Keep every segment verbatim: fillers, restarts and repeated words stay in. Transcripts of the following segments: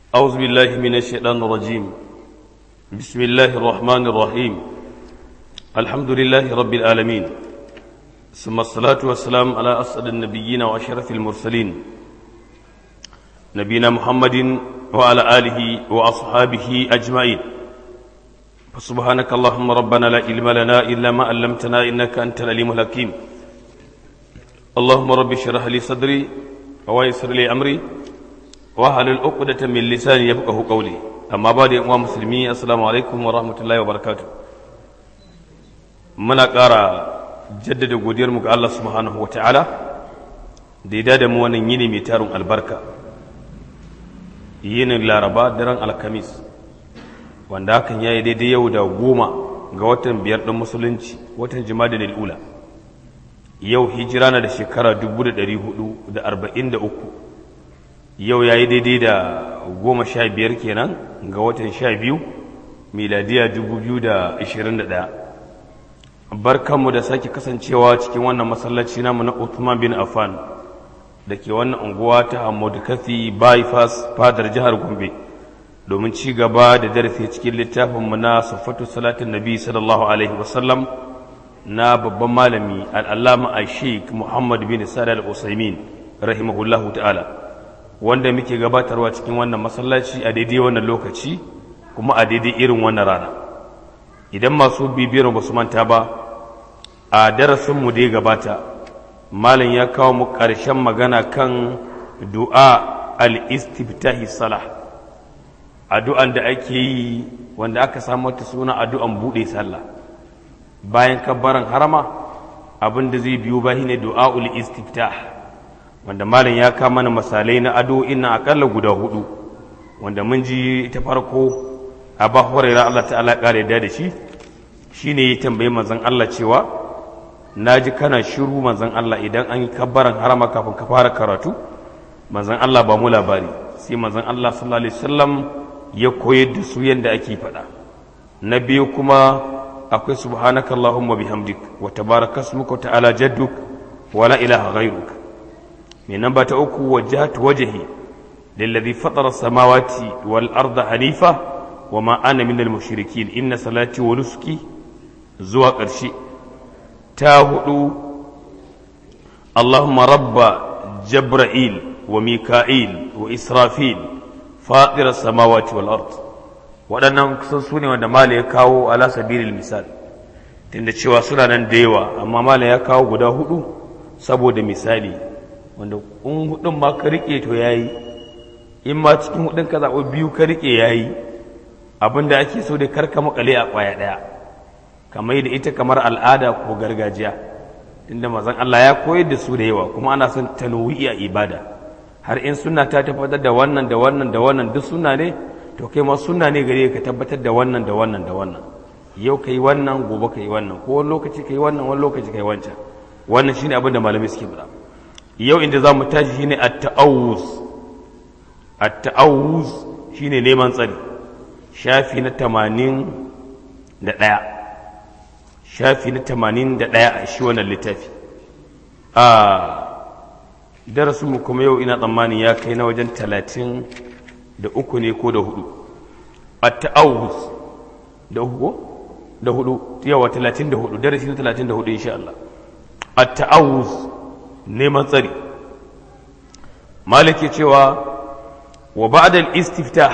أعوذ بالله من الشيطان الرجيم. بسم الله الرحمن الرحيم. الحمد لله رب العالمين، ثم الصلاة والسلام على أسعد النبيين وأشرف المرسلين نبينا محمد وعلى آله وأصحابه أجمعين. فسبحانك اللهم ربنا لا علم لنا إلا ما علمتنا إنك أنت العليم الحكيم. اللهم رب اشرح لي صدري ويسر لي أمري wahalul uqdatan min lisani yafqahu qawli. Amma ba da yan uwa musulmi, assalamu alaikum wa rahmatullahi wa barakatuh. Muna ƙara jaddada godiyar mu ga Allah subhanahu wa ta'ala da ya dada mu wannan yini mai tarin albarka, yinin Laraba daren Alkamis, wanda hakan yayi daidai yau da goma ga watan biyar ɗin musulunci, watan Jumadal ula. Yau hijira na da shekara dubu da ɗari hudu da arba'in da uku. Yau ya yi daidai da goma sha biyar kenan ga watan sha biyu miladiya dubu biyu da ashirin da ɗaya. Barkanmu da sake kasancewa cikin wannan masallaci namu na Uthman bin Affan da ke wannan unguwa ta Hamadu Kafi bypass fadar jihar Gombe, domin ci gaba da darasi cikin littafinmu na Sifatu Salatin Nabi sallallahu alaihi wasallam na babban malami al-Allama Sheikh Muhammad bin Salih al-Usaimin rahimahullahu ta'ala, wanda muke gabatarwa cikin wannan masallaci a daidai wannan lokaci kuma a daidai irin wannan rana. Idan masu bibiyar ba su manta ba, a darasinmu da ya gabata malam ya kawo mu ƙarshen magana kan du'a al-istiftahi salah, addu'an da ake yi wanda aka samu ta suna addu'an buɗe sallah bayan kabbaran harama. Abin da zai biyo ba shine du'a'ul istiftah, wanda malam ya kama mana misalai na addu'o'in na akalla guda hudu, wanda mun ji ta farko Abu Hurairah Allah ta'ala kare da shi shine ya tambaye manzon Allah cewa naji kana shiru manzon Allah idan an yi kabbaran harama kafin ka fara karatu. Manzon Allah ba mu labari, sai manzon Allah sallallahu alaihi wasallam ya koyar da su yanda ake faɗa. Na biyu kuma akwai subhanakallahumma bihamdik wa tabarakasmuka wa ta'ala jadduk wa la ilaha ghayruk. من نمبر أكو وجهت وجهي للذي فطر السماوات والأرض حنيفة وما أنا من المشركين إن صلاتي ونسكي زوا قرشي تاهدو اللهم رب جبرائيل وميكائيل وإسرافيل فاطر السماوات والأرض. waɗannan kusan su ne wanda mala ya kawo ala sabilil misal, tunda cewa suna nan da yawa, amma mala ya kawo guda hudu saboda misali, wanda in hudun ma ka rike to yayi, in ma cikin hudun ka zaɓi biyu ka rike yayi. Abinda ake so da karka makale a kwaya ɗaya, kamar da ita kamar al'ada ko gargajiya, tunda mazan Allah ya koyar da su da yawa, kuma ana son tanwi'i a ibada. Har in sunna ta tabbatar da wannan da wannan da wannan duk sunna ne, to kai ma sunna ne gare ka tabbatar da wannan da wannan da wannan. Yau kai wannan, gobe kai wannan, ko wani lokaci kai wannan, wani lokaci kai wancan. Wannan shine abin da malamai suke faɗa. Yau inda za mu tashi shine at-ta'awuz. At-ta'awuz shine neman tsari, shafi na tamanin da ɗaya, shafi na tamanin da ɗaya a shi wannan littafi. A darasinmu kuma yau ina tsammanin ya kai na wajen talatin da uku ne ko da hudu. At-ta'awuz da uku da hudu, yawa talatin da hudu, darasi na talatin da hudu insha Allah. At-ta'awuz neman tsari. Maliki cewa wa ba'da al-istiftah,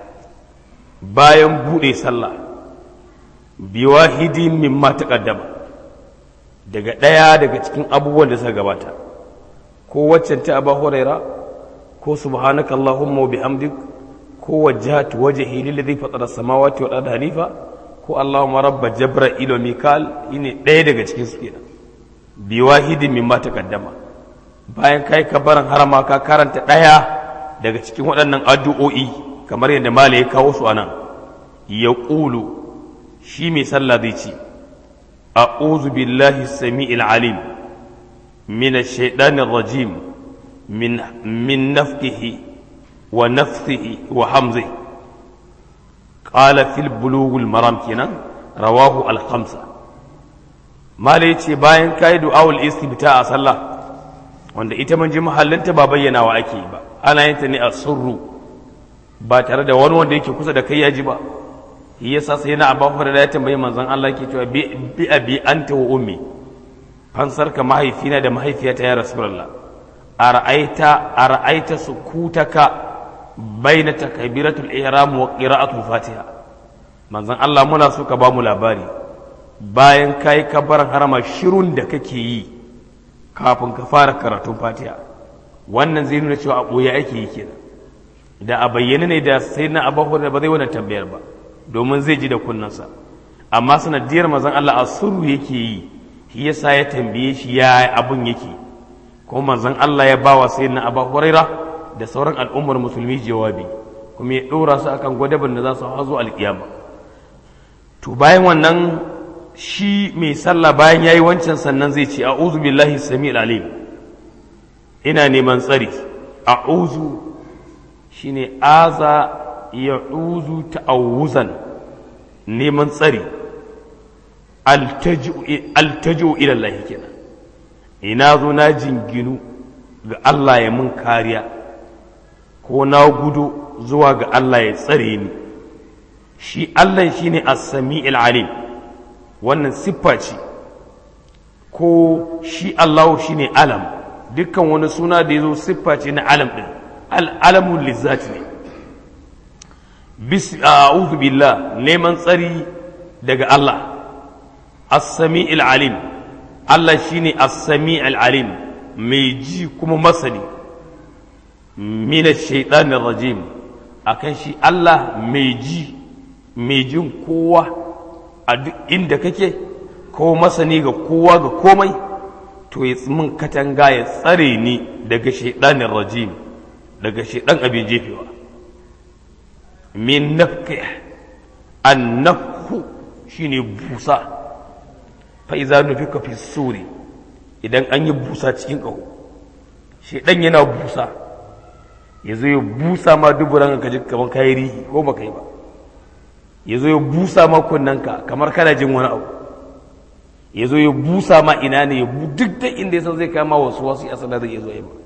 bayan bude sallah, bi wahidin mimma taqaddama, daga daya daga cikin abubuwan da suka gabata, ko waccan ta Abu Hurairah, ko subhanakallahumma wa bihamdik, ko wajjahtu wajhi lilladhi fatara as-samawati wal arda hanifa, ko allahumma rabb jibril wa mikal. Ine daya daga cikin su kenan, bi wahidin mimma taqaddama. Bayan kai kabaran harama ka karanta daya daga cikin waɗannan addu'o'i kamar yadda mala ya kawo su anan. Ya qulu, shi mai sallah zai ce a'udhu billahi as-sami'il alim minash shaitanir rajim min min nafkihi wa nafthihi wa hamzihi. Qala fil bulughil maram kenan, rawahu al-khamsa. Mala ya ce bayan ka yi du'awul istifta a sallah, wanda ita mun ji mahallinta ba bayyanawa ake ba, ana yin ta ne a sirru ba tare da wani wanda yake kusa da kai ya ji ba. Yasa sai na Abu Hurairah ya tambayi manzon Allah ke cewa bi abi anta wa ummi, fansar ka mahaifina da mahaifiyata ya Rasulullah, ara'aita ara'aita sukutaka baina takbiratul ihram wa qira'atul fatiha. Manzon Allah muna so ka ba mu labari bayan kai kabarin harama shirun da kake yi kafin ka fara karatun fatiha. Wannan zai nuna cewa a boye ake yi kenan, da a bayyane ne da sai na Abu Hurairah ba zai wannan tambayar ba, domin zai ji da kunnansa. Amma sanadiyar manzon Allah a sirru yake yi, shi yasa ya tambaye shi ya abun yake, kuma manzon Allah ya bawa sayyidina Abu Hurairah da sauran al'ummar musulmi jawabi, kuma ya dora su akan gwadaban da za su hazo alkiyama. To bayan wannan shi mai sallah bayan yayi wancan sannan zai ce a'udhu billahi samiil alim, ina neman tsari. A'udhu shine aza ya'uzu ta'awuzan, neman tsari. Altaji'u ila Allah kenan, ina zo na jinginu ga Allah ya mun kariya, ko na gudu zuwa ga Allah ya tsare ni. Shi Allah shine as-sami'il alim, wannan siffa ce, ko shi Allah shine alam, dukkan wani suna da yazo siffa ce na alam din, al-alamu lizzati ne. bis a'udhu billah, neman tsari daga Allah. As-sami'il alim, Allah shine as-sami'il alim, mai ji kuma masani. Min ash-shaytanir rajim, akan shi Allah mai ji, mai jin kowa a duk inda kake, ko masani ga kowa ga komai. To ya min katanga ya tsare ni daga shaytanir rajim, daga shaytan abin jefewa. Min nafki, annafhu shine busa. Fa iza nufika fi suri, idan an yi busa cikin ƙaho, shedan yana busa, yazo ya busa ma duburan ka ji kamar kai rihi ko baka yi ba, yazo ya busa ma kunnanka kamar kana jin wani abu, yazo ya busa ma ina ne, ya duk da inda yasan zai kama wasu wasu ya sanar da yazo yi ba.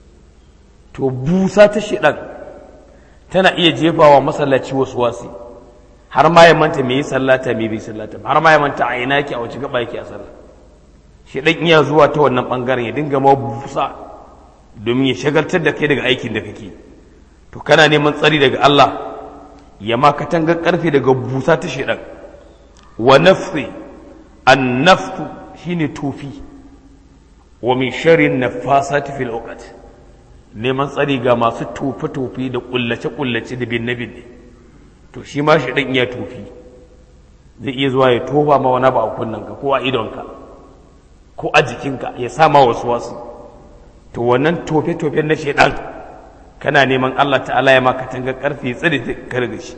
To busa ta shedan tana iya jefawa masallaci wasu wasi, har ma ya manta me yi sallata me bai sallata, har ma ya manta a ina yake a wace gaba yake a sallah. Shi dan iya zuwa ta wannan bangaren ya dinga ma busa domin ya shagaltar da kai daga aikin da kake. To kana neman tsari daga Allah ya ma katanga karfe daga busa ta shedan. Wa nafsi, an-nafsu shine tofi. Wa min sharri nafasati fil uqad, neman tsari ga masu tofe-tofe da kullace-kullace da binne-binne. To shi ma shi ɗan iya tofi, zai iya zuwa ya tofa ma wani ba a kunnanka ko a idonka ko a jikinka, ya sa ma wasu wasu. To wannan tofe-tofe na shaidan kana neman Allah ta'ala ya maka tanga karfe tsiri ka riga shi.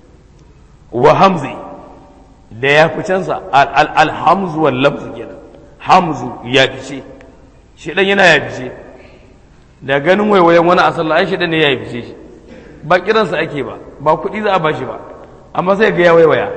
Wa hamzi, da ya fi cansa alhamzu wal lafzu kenan. Hamzu ya fice, shaidan yana ya fice. Da ganin waiwayen wani a sallah ai shaidan ne ya fice shi, ba kiransa ake ba, ba kuɗi za a bashi ba, amma sai ga ya waiwaya.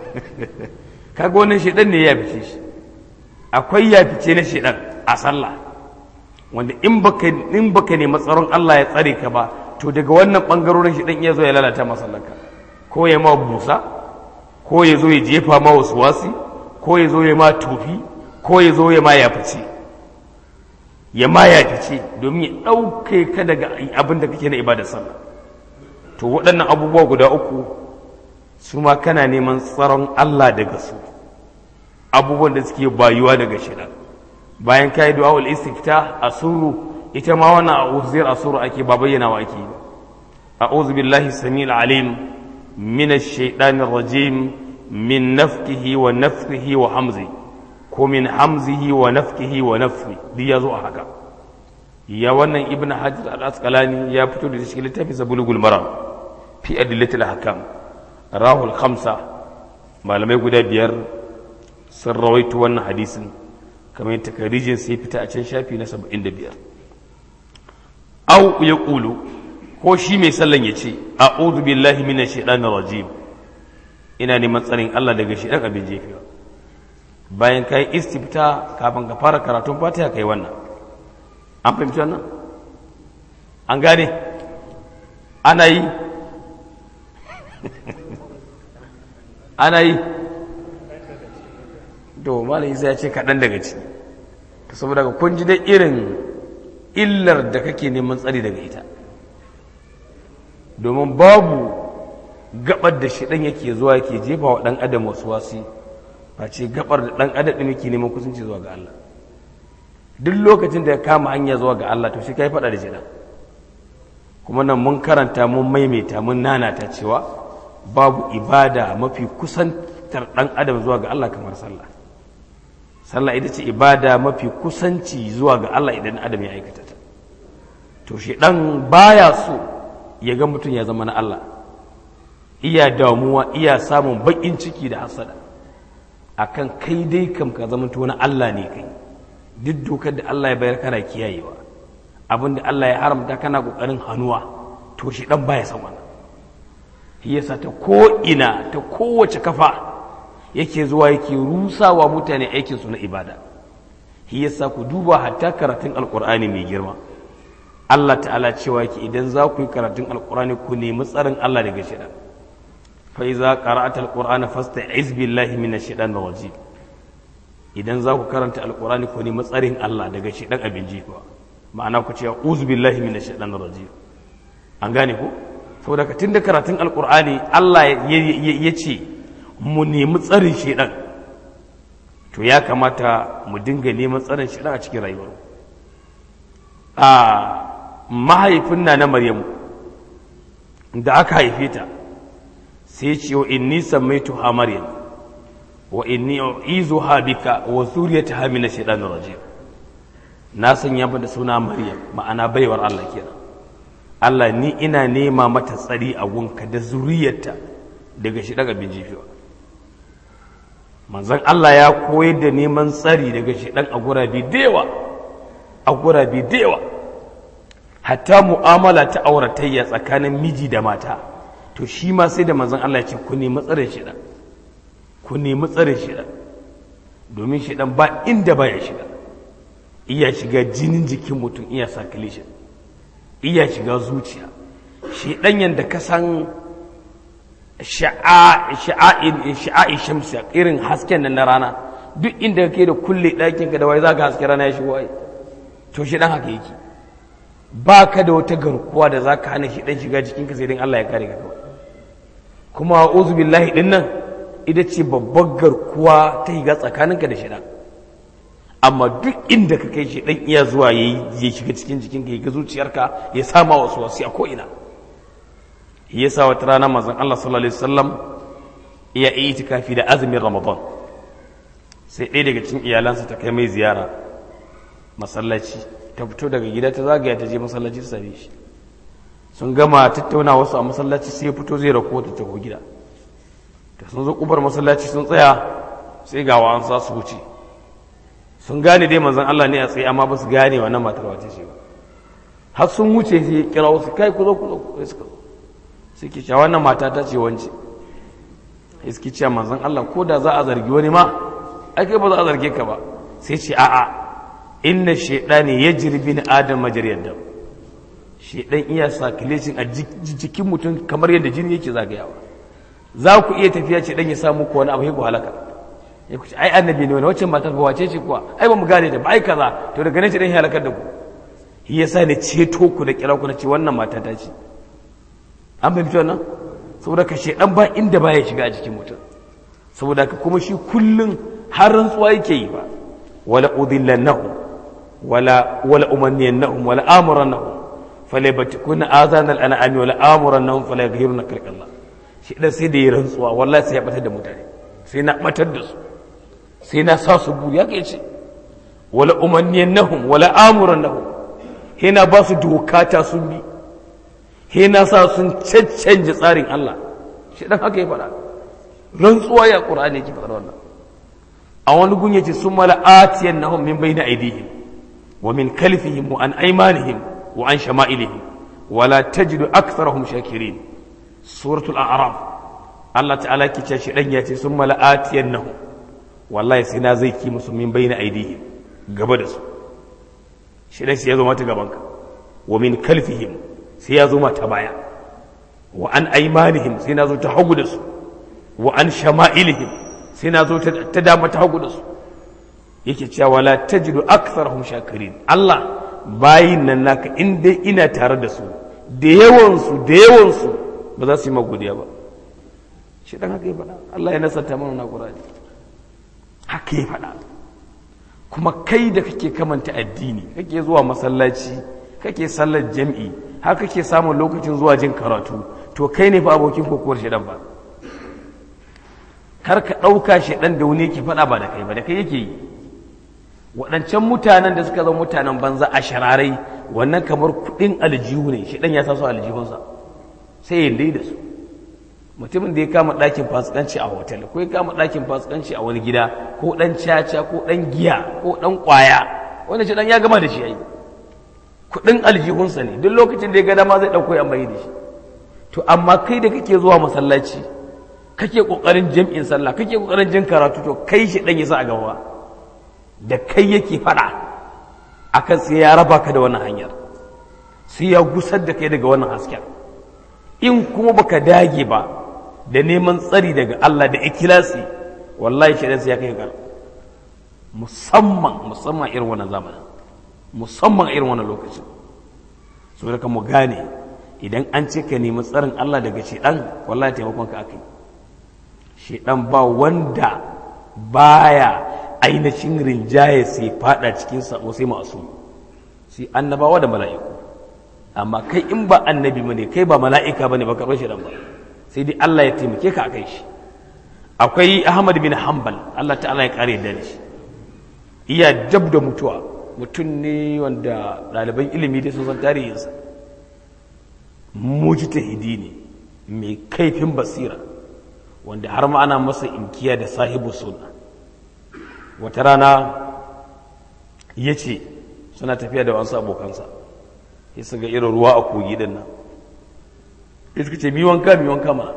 Kaga wannan shedan ne ya fice shi. Akwai ya fice na shedan a sallah, wanda in baka in baka nemi tsaron Allah ya tsare ka ba, to daga wannan bangarorin shedan ya zo ya lalata masallanka, ko ya ma busa, ko ya zo ya jefa ma wasu wasi, ko ya zo ya ma tufi, ko ya zo ya ma ya fice, ya ma ya fice domin ya ɗauke ka daga abin da kake na ibadar sallah. To waɗannan abubuwa guda uku su ma kana neman tsaron Allah daga su, abubuwan da suke bayuwa daga shaitan. Bayan kai du'a ul istifta asuru, ita ma wannan a'udhu asuru ake ba bayyana wa ake ba. A'udhu billahi samil alim minash shaitanir rajim min nafkihi wa nafthihi wa hamzi, ko min hamzihi wa nafkihi wa nafthi, duk yazo a haka. Ya wannan ibn hajar al-asqalani ya fito da cikin littafin zabulugul maram fi adillatil ahkam, rahul khamsa, malamai guda biyar sun rawaito wannan hadisin kamar takarijin sai fita a can shafi na saba'in da biyar. Au ya ƙulu, ko shi mai sallan ya ce a'udhu billahi minash shaitanir rajim, ina neman tsarin Allah daga shaitan abin jefewa. Bayan kai istifta kafin ka fara karatun Fatiha kai wannan. An fahimci wannan? An gane? Ana yi ana yi to malam Isa ya ce kaɗan daga ciki saboda kun ji dai irin illar da kake neman tsari daga ita, domin babu gabar da shi ɗan yake zuwa yake jefa wa ɗan adam wasu wasi ba ce gabar da ɗan adam ɗin yake neman kusanci zuwa ga Allah. Duk lokacin da ya kama hanya zuwa ga Allah to shi kai faɗa da shi ɗan. Kuma nan mun karanta mun maimaita mun nanata cewa babu ibada mafi kusantar ɗan adam zuwa ga Allah kamar sallah. Sallah ita ce ibada mafi kusanci zuwa ga Allah idan adam ya aikata ta. To shi ɗan baya so ya ga mutum ya zama na Allah, iya damuwa iya samun baƙin ciki da hasada akan kai dai kam ka zama to na Allah ne kai, duk dokar da Allah ya bayar kana kiyayewa, abin da Allah ya haramta kana ƙoƙarin hannuwa, to shi ɗan baya san wannan. Yasa ta ko ina ta kowace kafa yake zuwa yake rusawa mutane aikinsu na ibada. Shi yasa ku duba hatta karatun alkur'ani mai girma, Allah ta'ala cewa yake idan za ku yi karatun alkur'ani ku nemi tsarin Allah daga shaitan. fa iza qara'ata alqur'ana fasta'iz billahi minash shaitanir rajim. Idan za ku karanta alkur'ani ku nemi tsarin Allah daga shaitan abin jifa, ma'ana ku ce a'udhu billahi minash shaitanir rajim. An gane ku? Saboda ka tunda karatun alkur'ani Allah ya ce mu nemi tsarin shaitan, to ya kamata mu dinga neman tsarin shaitan a cikin rayuwar. A mahaifin na na Maryamu da aka haife ta sai ce wa inni sammaituha Maryam wa inni u'izuha bika wa zuriyataha min ash-shaytanir rajim. Na sanya mata suna Maryam, ma'ana baiwar Allah kenan. Allah ni ina nema mata tsari a gunka da zuriyarta daga shi daga bin jifiwa. Manzon Allah ya koyar da neman tsari daga shi dan a gurabi da yawa, a gurabi da yawa. Hatta mu'amala ta auratayya tsakanin miji da mata, to shi ma sai da manzon Allah ya ce ku nemi tsarin shi dan, ku nemi tsarin shi dan, domin shi dan ba inda ba ya shiga. Iya shiga jinin jikin mutum, iya circulation, iya shiga zuciya. Shi dan yanda ka san sha'a'i shamsi, irin hasken nan na rana, duk inda kake da kulle ɗakin ka da wai zaka haske rana ya shigo ai, to shi dan haka yake. Ba ka da wata garkuwa da zaka hana shi dan shiga jikinka sai dan Allah ya kare ka kawai. Kuma a'udhu billahi din nan ita ce babbar garkuwa ta higa tsakaninka da shi dan. Amma duk inda ka kai shi dan iya zuwa yayi ya shiga cikin jikinka ya ga zuciyarka ya sama wasu wasu a ko ina. Yasa wata rana manzon Allah sallallahu alaihi wasallam iya itikafi da azumin Ramadan, sai ɗaya daga cikin iyalansa ta kai mai ziyara masallaci, ta fito daga gida ta zagaya ta je masallaci ta same shi. Sun gama tattauna wasu a masallaci, sai fito zai rako ta taho gida. Ta sun zo kubar masallaci sun tsaya, sai ga wa an sa su wuce. Sun gane dai manzon Allah ne a tsaye, amma ba su gane wannan matar wace ce ba. Har sun wuce sai kira wasu, kai ku zo ku zo, sai suka zo. Sai ke cewa wannan mata ta ce wance. Sai suke cewa manzon Allah ko da za a zargi wani ma, ai kai ba za a zarge ka ba. Sai ce a'a, inna shaydani yajri bin adam majriyad dam. Shaydan iya circulation a jikin mutum kamar yadda jini yake zagayawa. Za ku iya tafiya ce dan ya samu ku wani abu ku halaka. Ya ku ce ai annabi ne, wacce matar ba wace ce kuwa? Ai ba mu gane da ba, ai kaza. To daga nan ce dan ya halakar da ku. Shi yasa ne ceto ku da kira ku na ce wannan mata ta ce. An fahimci wannan? Saboda ka shaydan ba inda baya shiga a jikin mutum. Saboda ka kuma shi kullun har rantsuwa yake yi ba. Wala udillannahum wala wala umanniyannahum wala amurannahum falabatikuna azan al'anami wala amurannahum fala yaghruna khalqallah. Shi dan sai da yi rantsuwa, wallahi sai ya batar da mutane, sai na batar da su, sai na sa su buri. Haka yace wala umanniyannahum wala amurannahum, hina ba su doka ta sun bi, hina sa sun caccanje tsarin Allah. Shi dan haka ya faɗa, rantsuwa ya Qur'ani yake faɗa wannan. A wani gun yace summa la'atiyannahum min bayni aydihim wa min khalfihim wa an aymanihim wa an shama'ilihim wa la tajidu aktharahum shakirin. Suratul A'raf. Allah ta'ala ke ce shi dan yace summa la'atiyannahum, wallahi sai na zai ki musu min bayni aydihim, gaba da su. Shi dan sai ya zo mata gaban ka. Wa min khalfihim, sai ya zo mata baya. wa an aymanihim sai na zo ta hagu da su wa an shama'ilihim sai na zo ta dama ta hagu da su yake cewa la tajidu aktharahum shakirin Allah bayin nan naka in dai ina tare da su da yawan su da yawan su ba za su yi magodiya ba shi dan haka ya faɗa Allah ya nasarta mana na Qur'ani haka ya faɗa kuma kai da kake kamanta addini kake zuwa masallaci kake sallar jam'i haka kake samun lokacin zuwa jin karatu to kai ne fa abokin kokowar shedan ba kar ka ɗauka shedan da wani yake faɗa ba da kai ba da kai yake yi waɗancan mutanen da suka zama mutanen banza a shararai wannan kamar kuɗin aljihu ne shedan ya sa su aljihunsa sai ya dai da su mutumin da ya kama ɗakin fasikanci a hotel ko ya kama ɗakin fasikanci a wani gida ko ɗan caca ko ɗan giya ko ɗan ƙwaya wanda shedan ya gama da shi yayi kuɗin aljihunsa ne duk lokacin da ya ga dama zai ɗauko ya mai da shi to amma kai da kake zuwa masallaci kake kokarin jam'in sallah kake kokarin jin karatu to kai shi dan yasa a gaba da kai yake fada akan sai ya raba ka da wannan hanyar sai ya gusar da kai daga wannan hasken in kuma baka dage ba da neman tsari daga Allah da ikhlasi wallahi shi dan sai ya kai ka musamman musamman irin wannan zamanin musamman irin wannan lokacin so da mu gane idan an ce ka nemi tsarin Allah daga shedan wallahi taimakon ka akai shedan ba wanda baya ainihin rinjaye sai fada cikin sako sai masu sai annabawa da mala'iku amma kai in ba annabi bane kai ba mala'ika bane ba karɓar shedan ba sai dai Allah ya taimake ka akai shi akwai Ahmad bin Hanbal Allah ta'ala ya kare da shi iya jab da mutuwa mutum ne wanda ɗaliban ilimi dai sun san tarihinsa mujtahidi ne mai kaifin basira wanda har ma ana masa inkiya da sahibu sunna wata rana ya ce suna tafiya da wasu abokansa ya su ga irin ruwa a kogi din nan ya suka ce mi wanka mi wanka ma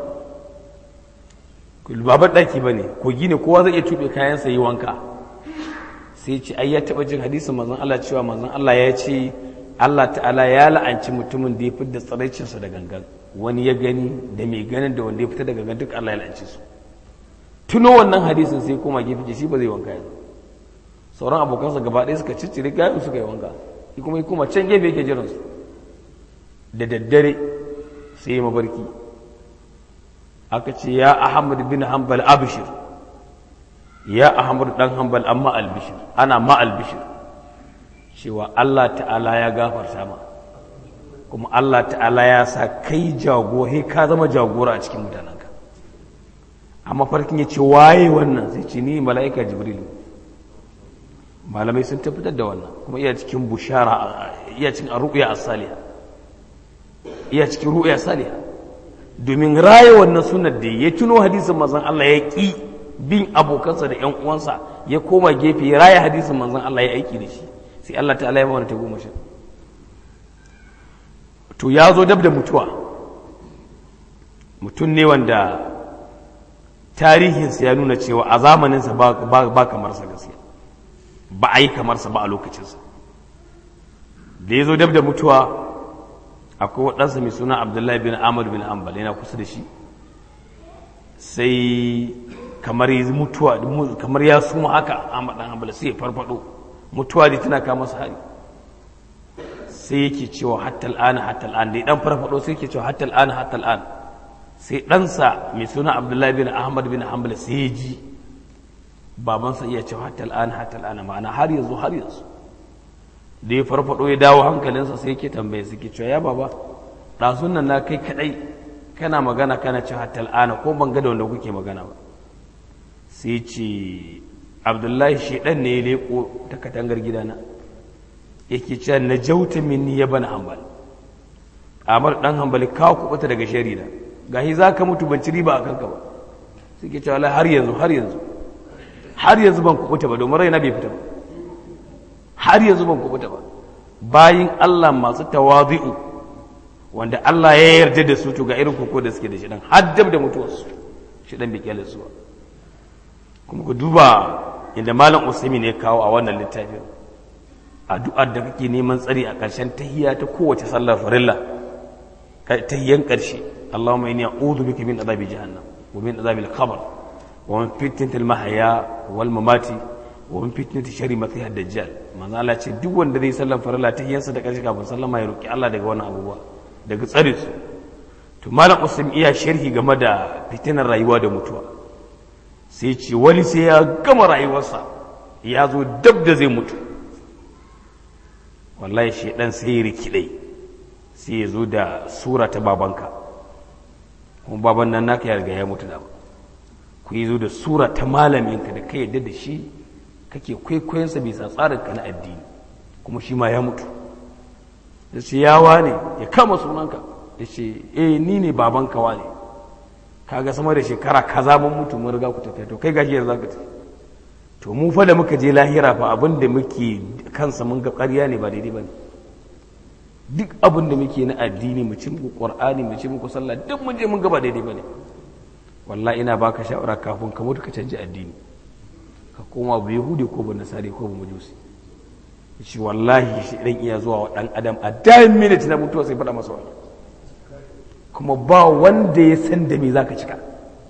babar ɗaki ba ne kogi ne kowa zai iya tuɓe kayansa yi wanka sai ce ai ya taɓa jin hadisin manzon Allah cewa manzon Allah ya ce Allah ta'ala ya la'anci mutumin da ya fitar da tsaraicinsa da gangan wani ya gani da mai ganin da wanda ya fita da gangan duk Allah ya la'anci su tuno wannan hadisin sai koma gefe shi ba zai wanka yanzu sauran abokansa gaba ɗaya suka ciccire gayan suka yi wanka shi kuma ya koma can gefe yake jiran su da daddare sai ya mabarki aka ce ya Ahmad bin Hanbal abshir ya Ahmad dan Hanbal amma albishir ana ma albishir cewa Allah ta'ala ya gafarta ma kuma Allah ta'ala ya sa kai jagohe ka zama jagora a cikin mutanenka amma farkin ya ce waye wannan sai ce ni mala'ika jibril malamai sun tabbatar da wannan kuma iya cikin bushara iya cikin ru'ya as-saliha iya cikin ru'ya saliha domin raye wannan sunnar da ya tuno hadisin manzon Allah ya ki bin abokansa da ƴan uwansa ya koma gefe ya raye hadisin manzon Allah ya aiki da shi sai Allah ta'ala ya mana ta goma shi to ya zo dab da mutuwa mutum ne wanda tarihinsa ya nuna cewa a zamaninsa ba kamarsa gaskiya ba a yi kamarsa ba a lokacinsa da ya zo dab da mutuwa akwai waɗansa mai suna abdullahi bin ahmad bin hanbal yana kusa da shi sai kamar ya mutuwa kamar ya suma haka ahmad dan hanbal sai ya farfado mutuwa da tana kama masa hari sai yake cewa hatta al'ana hatta al'an da dan farfado sai yake cewa hatta al'ana hatta al'an sai ɗansa mai suna abdullahi bin ahmad bin hanbal sai ya ji babansa iya cewa hatta al'ana hatta al'ana ma'ana har yanzu har yanzu da ya farfado ya dawo hankalinsa sai yake tambaye su ke cewa ya baba ɗasun nan na kai kaɗai kana magana kana cewa hatta al'ana ko ban ga da wanda kuke magana ba sai ce abdullahi shaidan ne ya leko ta katangar gidana yake cewa na jauta minni ya bana hambal amar dan hambali kawo kubuta daga sharida gahi za ka mutu ban ci riba a kanka ba sai ke cewa har yanzu har yanzu har yanzu ban kubuta ba domin raina bai fita ba har yanzu ban kubuta ba bayin Allah masu tawazi'u wanda Allah ya yarda da su to ga irin koko da suke da shi dan haddab da mutuwarsu shi dan bai kyale su ba kuma ku duba inda malam Usaimin ya kawo a wannan littafin addu'ar da kake neman tsari a ƙarshen tahiyya ta kowace sallar farilla tahiyyan ƙarshe Allahumma inni a'udhu bika min adhabi jahannam wa min adhabi al-qabr wa min fitnati al-mahya wal mamati wa min fitnati sharri masiih ad-dajjal. manzo Allah ce duk wanda zai sallan farilla ta hiyarsa da karshe kafin sallama ya roki Allah daga wannan abubuwa daga tsare su. to malam Usman iya sharhi game da fitinar rayuwa da mutuwa sai ce wani sai ya gama rayuwarsa ya zo dab da zai mutu wallahi shedan sai ya rikidai sai ya zo da sura ta babanka kuma baban nan naka ya riga ya mutu da ba ku yi zo da sura ta malaminka da kai yadda da shi kake kwaikwayonsa bisa tsarinka na addini kuma shi ma ya mutu da ce yawa ne ya kama sunanka da ce eh ni ne babanka wa ne kaga sama da shekara kaza mun mutu mun riga ku tafiya to kai gashi yanzu zaka tafi to mu fa da muka je lahira fa abin da muke kansa mun ga ƙarya ne ba daidai bane duk abin da muke na addini mu ci muku qur'ani mu ci muku sallah duk mun je mun ga ba daidai bane wallahi ina baka shawara kafin ka mutu ka canji addini ka koma ba yahudi ko ba nasari ko ba majusi shi wallahi shi dan iya zuwa wa dan adam a dime minute na mutuwa sai faɗa masa wannan kuma ba wanda ya san da me zaka cika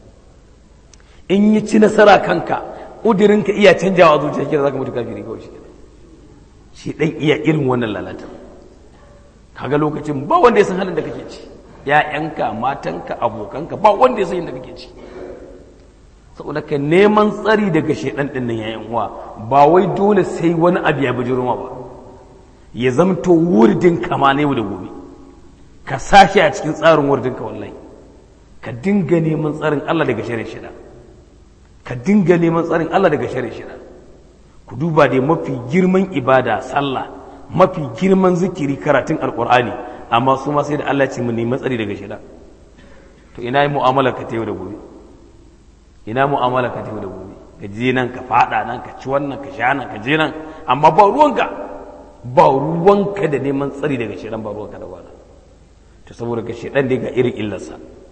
in yi ci nasara kanka udirinka iya canjawa zuciya kira zaka mutu kafiri kawai shi shi dan iya irin wannan lalata kaga lokacin ba wanda ya san halin da kake ci ya'yanka matanka abokanka ba wanda ya san inda kake ci saboda ka neman tsari daga shedan din nan yayin uwa ba wai dole sai wani abu ya bijiro ma ba ya zamto wurdin kama ne da gobe ka sashi a cikin tsarin wurdin ka wallahi ka dinga neman tsarin Allah daga sharrin shedan ka dinga neman tsarin Allah daga sharrin shedan ku duba da mafi girman ibada sallah mafi girman zikiri karatun alqur'ani amma su ma sai da Allah ce mu neman tsari daga shedan to ina yi mu'amala ka ta yau da gobe ina mu'amala ka tafi da gobe ka je nan ka fada nan ka ci wannan ka sha nan ka je nan amma ba ruwanka ba ruwanka da neman tsari daga shedan ba ruwanka da wani to saboda ka shedan dai ga irin illarsa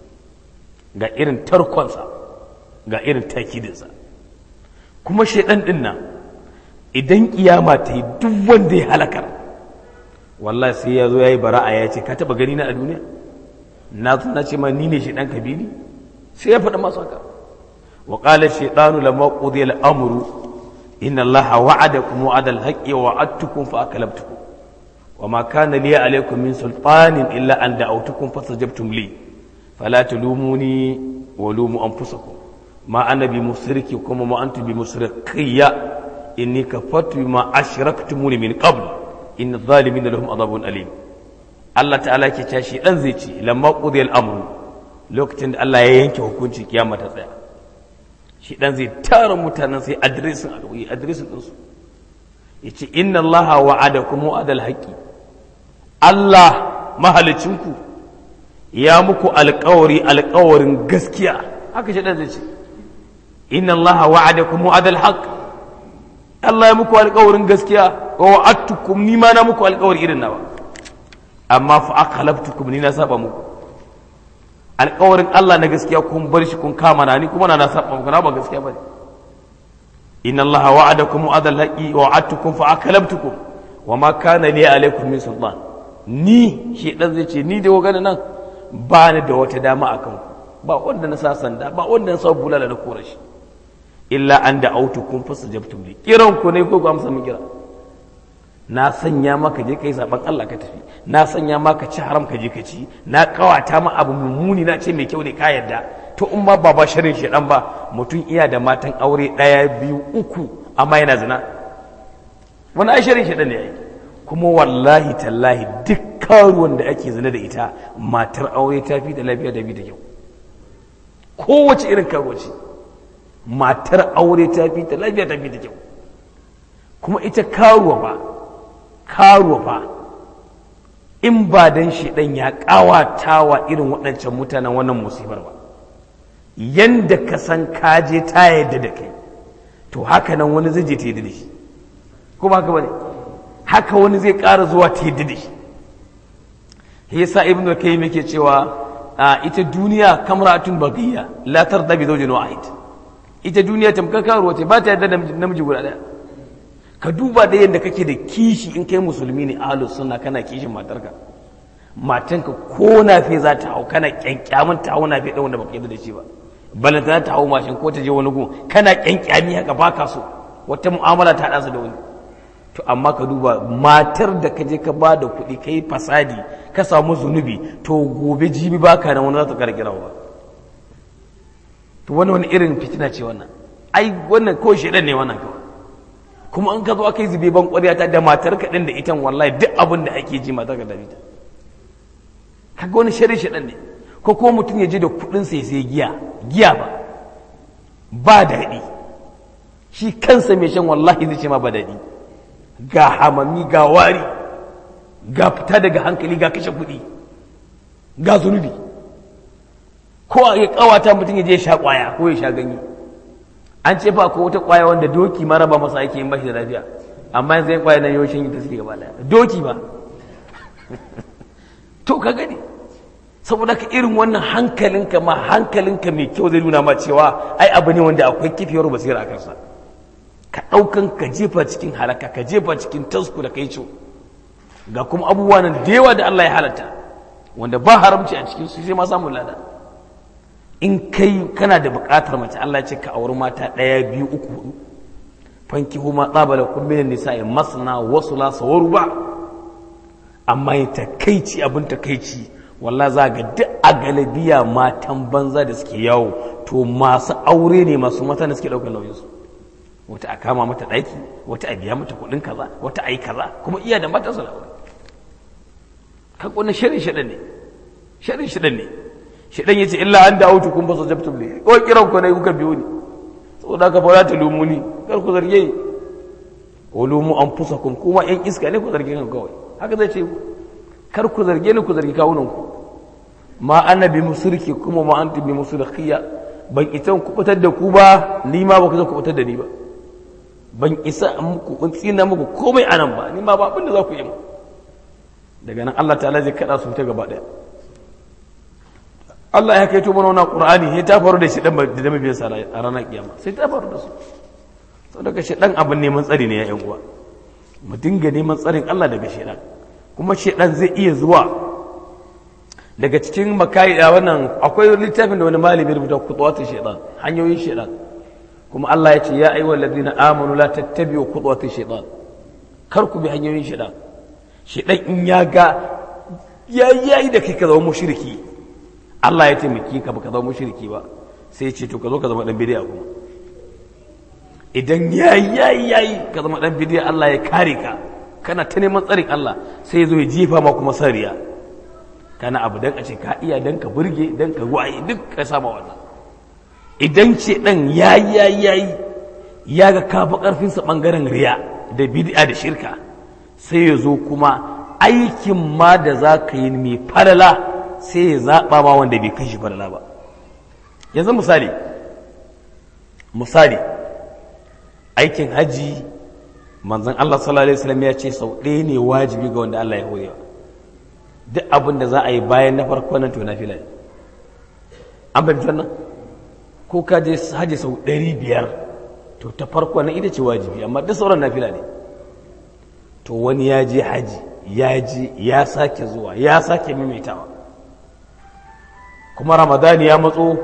ga irin tarkonsa ga irin takidinsa kuma shedan din nan idan kiyama ta yi duk wanda ya halakar wallahi sai ya zo ya yi bara'a ya ce ka taba gani na a duniya na zo na ce ma ni ne shedan kabili sai ya faɗa masu haka وقال الشيطان لما قضي الأمر إن الله وعدكم وعد الحق ووعدتكم فأكلمتكم وما كان لي عليكم من سلطان إلا أن دعوتكم فاستجبتم لي فلا تلوموني ولوموا أنفسكم ما أنا بمصرخكم وما أنتم بمصرخي إني كفرت بما أشركتموني من قبل إن الظالمين لهم عذاب أليم الله تعالى كتاشي أنزيتي لما قضي الأمر لوكتن الله ينكي حكمتي قيامة تسعى shi dan zai tara mutanen sai adresin alwi adresin ɗinsu ya ce inna allaha wa'adakum wa'adal haqqi Allah mahalicinku ya muku alƙawari alƙawarin gaskiya haka shi dan zai ce inna allaha wa'adakum wa'adal haqq Allah ya muku alƙawarin gaskiya wa wa'adtukum ni ma na muku alƙawari irin nawa amma fa akhlaftukum ni na saba muku alƙawarin Allah na gaskiya kun bar shi kun kama na ni kuma na na saba muku na ba gaskiya bane inna allaha wa'adakum wa'adal haqqi wa wa'adtukum fa akhlaftukum wa ma kana li alaykum min sultan ni shi dan zai ce ni da wagana nan ba ni da wata dama akan ku ba wanda na sa sanda ba wanda na sa bulala na kora shi illa an da'autukum fastajabtum li kiran ku ne ko ku amsa min kira na sanya maka je kai saban Allah ka tafi na sanya maka ci haram ka je ka ci na kawata ma abu mummuni na ce mai kyau ne ka yadda to in ma ba ba sharin shedan ba mutum iya da matan aure daya biyu uku amma yana zina wani ai sharin shedan ne ai kuma wallahi tallahi duk karuwan da ake zina da ita matar aure ta fi da lafiya da bi da kyau kowace irin karuwa ce matar aure ta fi da lafiya ta fi da kyau kuma ita karuwa ba karuwa ba in ba dan shi dan ya kawata wa irin waɗancan mutanen wannan musibar ba yanda ka san kaje ta yadda da kai to haka nan wani zai je ta yadda da shi kuma haka bane haka wani zai ƙara zuwa ta yadda da shi yasa ibnu kayyim yake cewa ita duniya kamratun baqiya la tarda bi zawjin wahid ita duniya tamkar karuwa ce ba ta yadda da namiji guda daya ka duba da yadda kake da kishi in kai musulmi ne ahlus sunna kana kishin matarka matanka ko nafe za ta hau kana kyankyamin ta hau nafe ɗan wanda baka yadda da shi ba balanta za ta hau mashin ko ta je wani gun kana kyankyami haka baka so wata mu'amala ta haɗa su da wani. To amma ka duba matar da ka je ka ba da kuɗi ka yi fasadi ka samu zunubi to gobe jibi baka nan wani za ta kara kirawa. To wani wani irin fitina ce wannan, ai wannan ko shedan ne wannan kawai. Kuma an ka zo aka yi zube ban ƙwarya ta da matar ka ɗin da itan wallahi duk abin da ake ji matar ka da ita. Kaga wani shirin shedan ne, ko kuma mutum ya je da kuɗin sai sai giya, giya ba, ba daɗi. Shi kansa mai shan wallahi zai ce ma ba daɗi. Ga hamami ga wari ga fita daga hankali ga kashe kuɗi ga zunubi. Ko ya kawata mutum ya je sha kwaya ko ya sha ganye. An ce fa ko wata kwaya wanda doki ma raba masa ake yin bashi da lafiya, amma yanzu yan kwaya nan yawancin ita suke gaba daya doki ba. To ka gani saboda ka irin wannan hankalinka ma hankalinka mai kyau zai nuna ma cewa ai abu ne wanda akwai kifiyar basira a kansa. Ka ɗaukan ka jefa cikin halaka ka jefa cikin tasku da kai ciwo ga kuma abubuwa nan da yawa da Allah ya halatta wanda ba haramci a cikin su sai ma samun lada. In kai kana da buƙatar mace Allah ya ce ka auri mata ɗaya biyu uku hudu fanki huma tsabala kullum nisa'i masna wasu la sawaru ba. Amma ya takaici abin takaici wallahi za ga duk a galabiya matan banza da suke yawo to masu aure ne masu mata da suke ɗaukar nauyinsu. Wata a kama mata ɗaki wata a biya mata kuɗin kaza wata a yi kaza kuma iya da matansa da aure. Kan wannan shirin shirin ne shirin shirin ne shirin yace illa an da autu kun ba su jabtum ne ko kiran ku ne kuka biyo ni saboda ka fara ta lumuni kar ku zarge ni ulumu anfusakum kuma yan iska ne ku zarge kan kawai haka zai ce kar ku zarge ni ku zargi kawunan ku ma annabi musriki kuma ma anti bi musrikiya ban itan kubutar da ku ba ni ma ba ku zan kubutar da ni ba ban isa muku ban tsina muku komai anan ba ni ma ba abin da za ku yi daga nan Allah ta'ala zai kada su ta gaba daya. Allah ya kai to mana wannan Qur'ani sai ta faru da shi dan da mabiyan sa a ranar kiyama sai ta faru da su saboda shi dan abin neman tsari ne ya yan uwa mu dinga neman tsarin Allah daga shedan kuma shedan zai iya zuwa daga cikin makai a wannan akwai littafin da wani malami rubuta khutuwatul shaytan hanyoyin shedan kuma Allah ya ce ya ayyuhal ladina amanu la tattabi'u khutuwatul shaytan kar ku bi hanyoyin shedan shedan in ya ga yayi da kai ka zama mushriki Allah ya taimaki ka baka zama mushriki ba sai ya ce to ka zo ka zama dan bid'a kuma idan yayi yayi yayi ka zama dan bid'a Allah ya kare ka kana ta neman tsarin Allah sai ya zo ya jefa ma kuma sariya kana abu dan a ce ka iya dan ka burge dan ka waye duk ka sama wannan idan ce dan yayi yayi yayi ya ga ka fa karfin sa bangaren riya da bid'a da shirka sai ya zo kuma aikin ma da za ka yi mai falala sai ya zaɓa ma wanda bai kai shi falala ba. Yanzu misali misali aikin haji manzon Allah sallallahu alaihi wasallam ya ce sau ɗaya ne wajibi ga wanda Allah ya horewa duk abin da za a yi bayan na farko nan to nafila ne. An fahimci wannan ko ka je haji sau ɗari biyar to ta farko nan ita ce wajibi amma duk sauran nafila ne. To wani ya je haji ya je ya sake zuwa ya sake maimaitawa kuma ramadani ya matso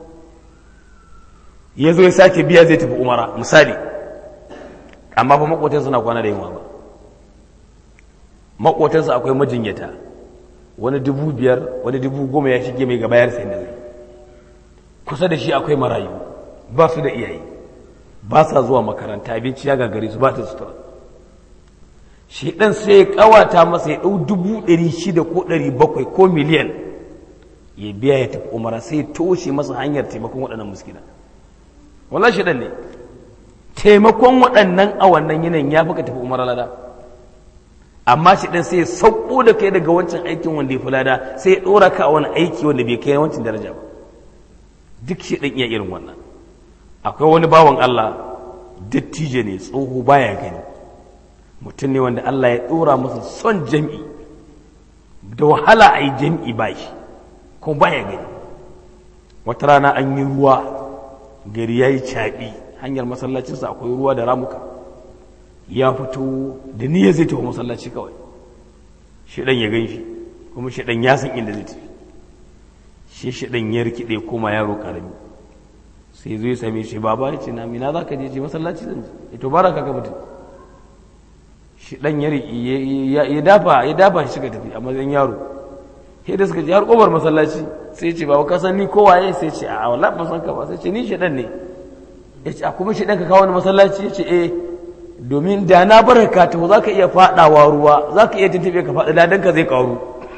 ya zo ya sake biya zai tafi umara misali amma fa makotansa na kwana da yunwa ba makotansa akwai majinyata wani dubu biyar wani dubu goma ya shige mai gaba yarsa inda zai kusa da shi akwai marayu ba su da iyaye ba sa zuwa makaranta abinci ya gagare su ba ta sutura shi ɗan sai ya kawata masa ya ɗau dubu ɗari shida ko ɗari bakwai ko miliyan ya biya ya tafi umara sai ya toshe masa hanyar taimakon waɗannan muskina wallah shi ɗan ne taimakon waɗannan a wannan yanayin ya fi ka tafi umara lada amma shi ɗan sai ya sauko da kai daga wancan aikin wanda ya fi lada sai ya ɗora ka a wani aiki wanda bai kai wancan daraja ba duk shi ɗan iya irin wannan akwai wani bawan Allah dattijo ne tsoho baya gani mutum ne wanda Allah ya ɗora masa son jam'i da wahala a yi jam'i ba shi kuma baya gani wata rana an yi ruwa gari ya yi caɓi hanyar masallacinsa akwai ruwa da ramuka ya fito da niyya zai tafi masallaci kawai shi ɗan ya gan shi kuma shedan ya san inda zai tafi shi shedan ya rikide kuma yaro karami sai zo ya same shi baba ya ce na mina za ka je ce masallaci zan je to baraka ga mutum shedan ya ya dafa ya dafa shi suka tafi a matsayin yaro sai da suka je har kobar masallaci sai ya ce baba ka san ni ko waye sai ya ce a wallahi ban san ka ba sai ya ce ni shedan ne ya ce a kuma shedan ka kawo ni masallaci ya ce eh domin da na baraka ta za ka iya fadawa ruwa za ka iya tuntube ka faɗi ladan ka zai karu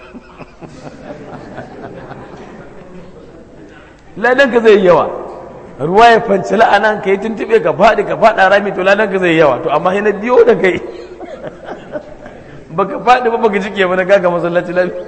ladan ka zai yawa ruwa ya fanci la'anan ka yi tuntube ka faɗi ka faɗa rami to ladan ka zai yawa to amma sai na biyo da kai baka faɗi ba baka jike ba na gaga masallaci lafi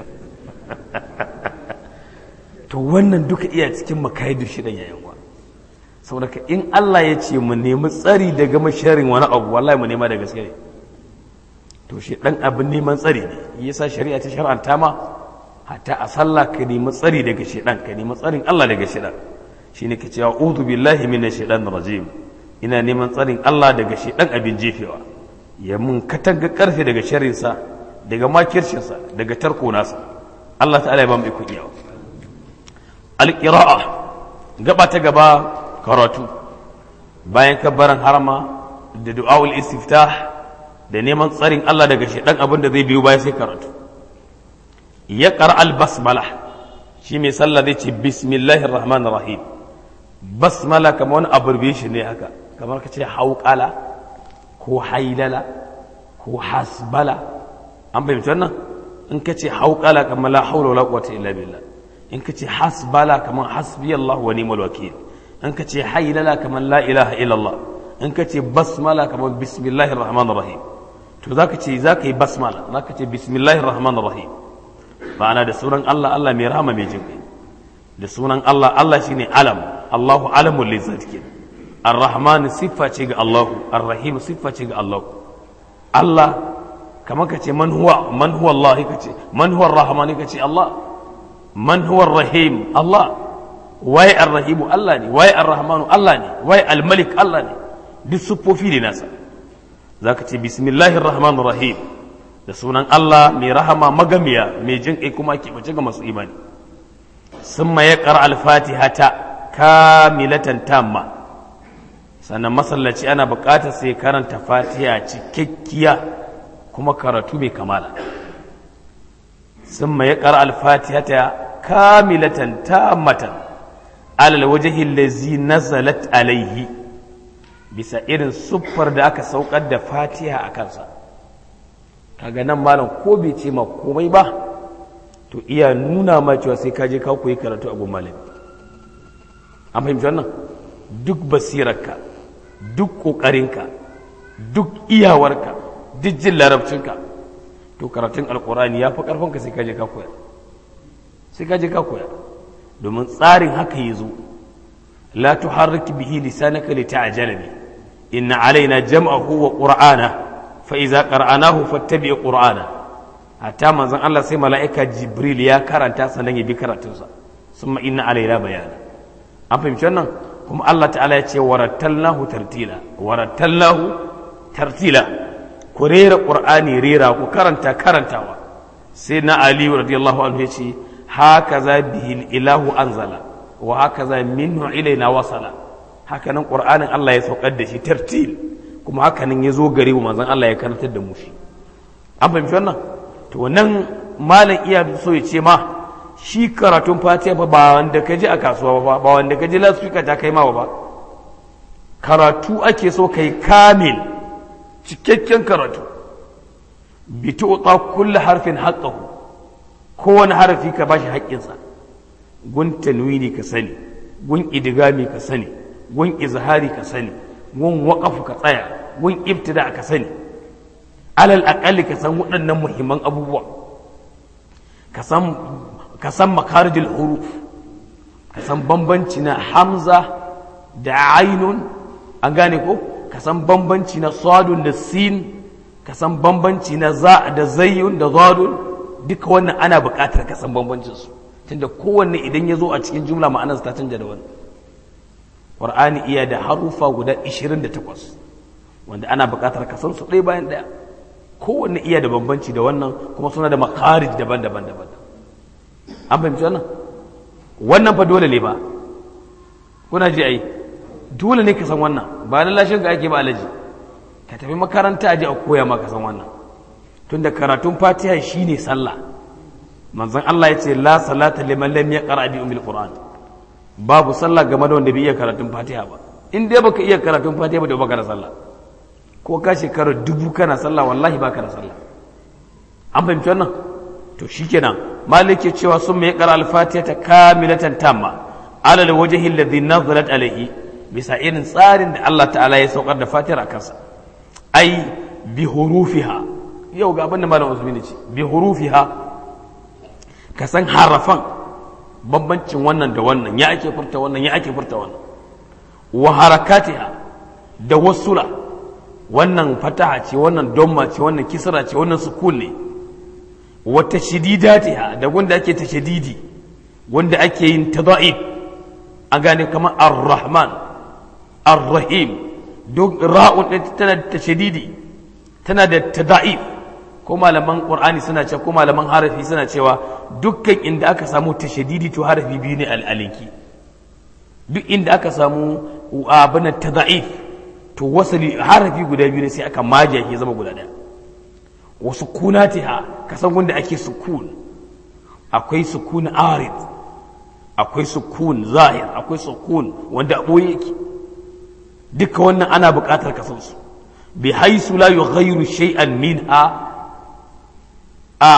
to wannan duka iya cikin makaidu shidan yayin wa saboda ka in Allah ya ce mu nemi tsari daga masharin wani abu wallahi mu nema da gaske ne to shi dan abin neman tsari ne yasa shari'a ta shar'anta ma hatta a sallah ka nemi tsari daga shedan ka nemi tsarin Allah daga shedan shine ka ce a'udhu billahi minash shaitanir rajim ina neman tsarin Allah daga shedan abin jefewa ya mun katanga karfe daga sharrin sa daga makircin sa daga tarko nasa Allah ta'ala ya ba mu iko iyawa al-qira'a gaba ta gaba karatu bayan kabbaran harama da du'aul istiftah da neman tsarin Allah daga shedan abin da zai biyo bayan sai karatu ya qara al-basmala shi mai sallah zai ce bismillahir rahmanir rahim basmala kamar wani abbreviation ne haka kamar ka ce hauqala ko hailala ko hasbala an bayyana wannan in ka ce hauqala kamar la haula wala quwwata illa billah in ka ce hasbala kamar hasbiyallahu wa ni'mal wakeel in ka ce hailala kamar la ilaha illallah in ka ce basmala kamar bismillahir rahmanir rahim to zaka ce zaka yi basmala zaka ce bismillahir rahmanir rahim ma'ana da sunan Allah Allah mai rahama mai jin kai da sunan Allah Allah shine alam Allahu alamul lizzati ar-rahman siffa ce ga Allah ar-rahim siffa ce ga Allah Allah kamar ka ce man huwa man huwa Allah ka ce man huwa ar-rahman ka ce Allah man huwa ar-rahim Allah waye ar-rahimu Allah ne waye ar-rahmanu Allah ne waye al-malik Allah ne duk siffofi ne nasa zaka ce bismillahir rahmanir rahim da sunan Allah mai rahama magamiya mai jin kai kuma ke bace ga masu imani summa yaqra al-fatihata kamilatan tamma sannan masallaci ana buƙatar sai karanta fatiha cikakkiya kuma karatu mai kamala summa yaqra al-fatihata kamilatan tammatan alal wajhi allazi nazalat alaihi bisa irin siffar da aka saukar da fatiha a kansa kaga nan malam ko bai ce ma komai ba to iya nuna ma cewa sai ka je ka koyi karatu a gun malami an fahimci wannan duk basirarka duk kokarinka duk iyawarka duk jin larabcinka to karatun alkurani ya fi karfinka sai ka je ka koya sai ka je ka koya domin tsarin haka yazo la tuharrik bihi lisanaka lita'jala bi inna alaina jam'ahu wa qur'ana fa iza qara'nahu fattabi qur'ana hatta manzon Allah sai mala'ika jibril ya karanta sannan ya bi karatunsa summa inna alaina bayana an fahimci wannan kuma Allah ta'ala ya ce warattalnahu tartila warattalnahu tartila ku rera qur'ani rera ku karanta karantawa sai na ali radiyallahu anhu ya ce hakaza bihi ilahu anzala wa hakaza minhu ilaina wasala hakanan qur'anin Allah ya saukar da shi tartil kuma hakanan ya zo gare mu manzon Allah ya karantar da mu shi an fahimci wannan to wannan malam iya so ya ce ma shi karatun fatiha ba ba wanda ka ji a kasuwa ba ba wanda ka ji lasfika ta kai ma ba karatu ake so kai kamil cikakken karatu bi tu'ta kullu harfin haqqahu kowane harafi ka bashi haƙƙinsa gun tanwini ka sani gun idgami ka sani gun izhari ka sani gun waqaf ka tsaya gun ibtida ka sani alal aqalli ka san waɗannan muhimman abubuwa ka san ka san makarijul huruf ka san bambanci na hamza da ainun an gane ko ka san bambanci na sadun da sin ka san bambanci na za da zayyun da zadun duka wannan ana buƙatar ka san bambancin su tunda kowanne idan ya zo a cikin jumla ma'anarsa ta canja da wannan Qur'ani iya da harufa guda ishirin da takwas wanda ana buƙatar ka san su ɗaya bayan ɗaya kowanne iya da bambanci da wannan kuma suna da makarij daban-daban daban an fahimci wannan wannan fa dole ne ba kuna ji ai dole ne ka san wannan ba lallashin ka ake ba alaji ka tafi makaranta aje a koya maka san wannan tunda karatun fatiha shine sallah manzon Allah ya ce la salata liman lam yaqra bi ummil qur'an babu sallah game da wanda bai iya karatun fatiha ba in dai baka iya karatun fatiha ba da baka da sallah ko ka shekara dubu kana sallah wallahi baka da sallah an fahimci wannan to shikenan malik ya cewa sun mai qara al-fatiha ta kamilatan tamma ala al-wajhi alladhi nazalat alayhi bisa irin tsarin da Allah ta'ala ya saukar da fatiha a kansa ai bi hurufiha yau ga abin da malam Usman ce bi hurufiha ka san harafan bambancin wannan da wannan ya ake furta wannan ya ake furta wannan wa harakatiha da wasula wannan fataha ce wannan domma ce wannan kisra ce wannan sukun ne wa tashdidatiha da wanda ake tashdidi wanda ake yin tada'ib an gane kamar ar-rahman ar-rahim duk ra'un tana da tashdidi tana da tada'ib ko malaman qur'ani suna cewa ko malaman harafi suna cewa dukkan inda aka samu tashdidi to harafi biyu ne al-alinki duk inda aka samu abana tada'if to wasali harafi guda biyu ne sai aka maje ya zama guda daya wa sukunatiha kasan wanda ake sukun akwai sukun arid akwai sukun zahir akwai sukun wanda aboye yake duka wannan ana buƙatar kasan su bi haisu la yughayyiru shay'an minha a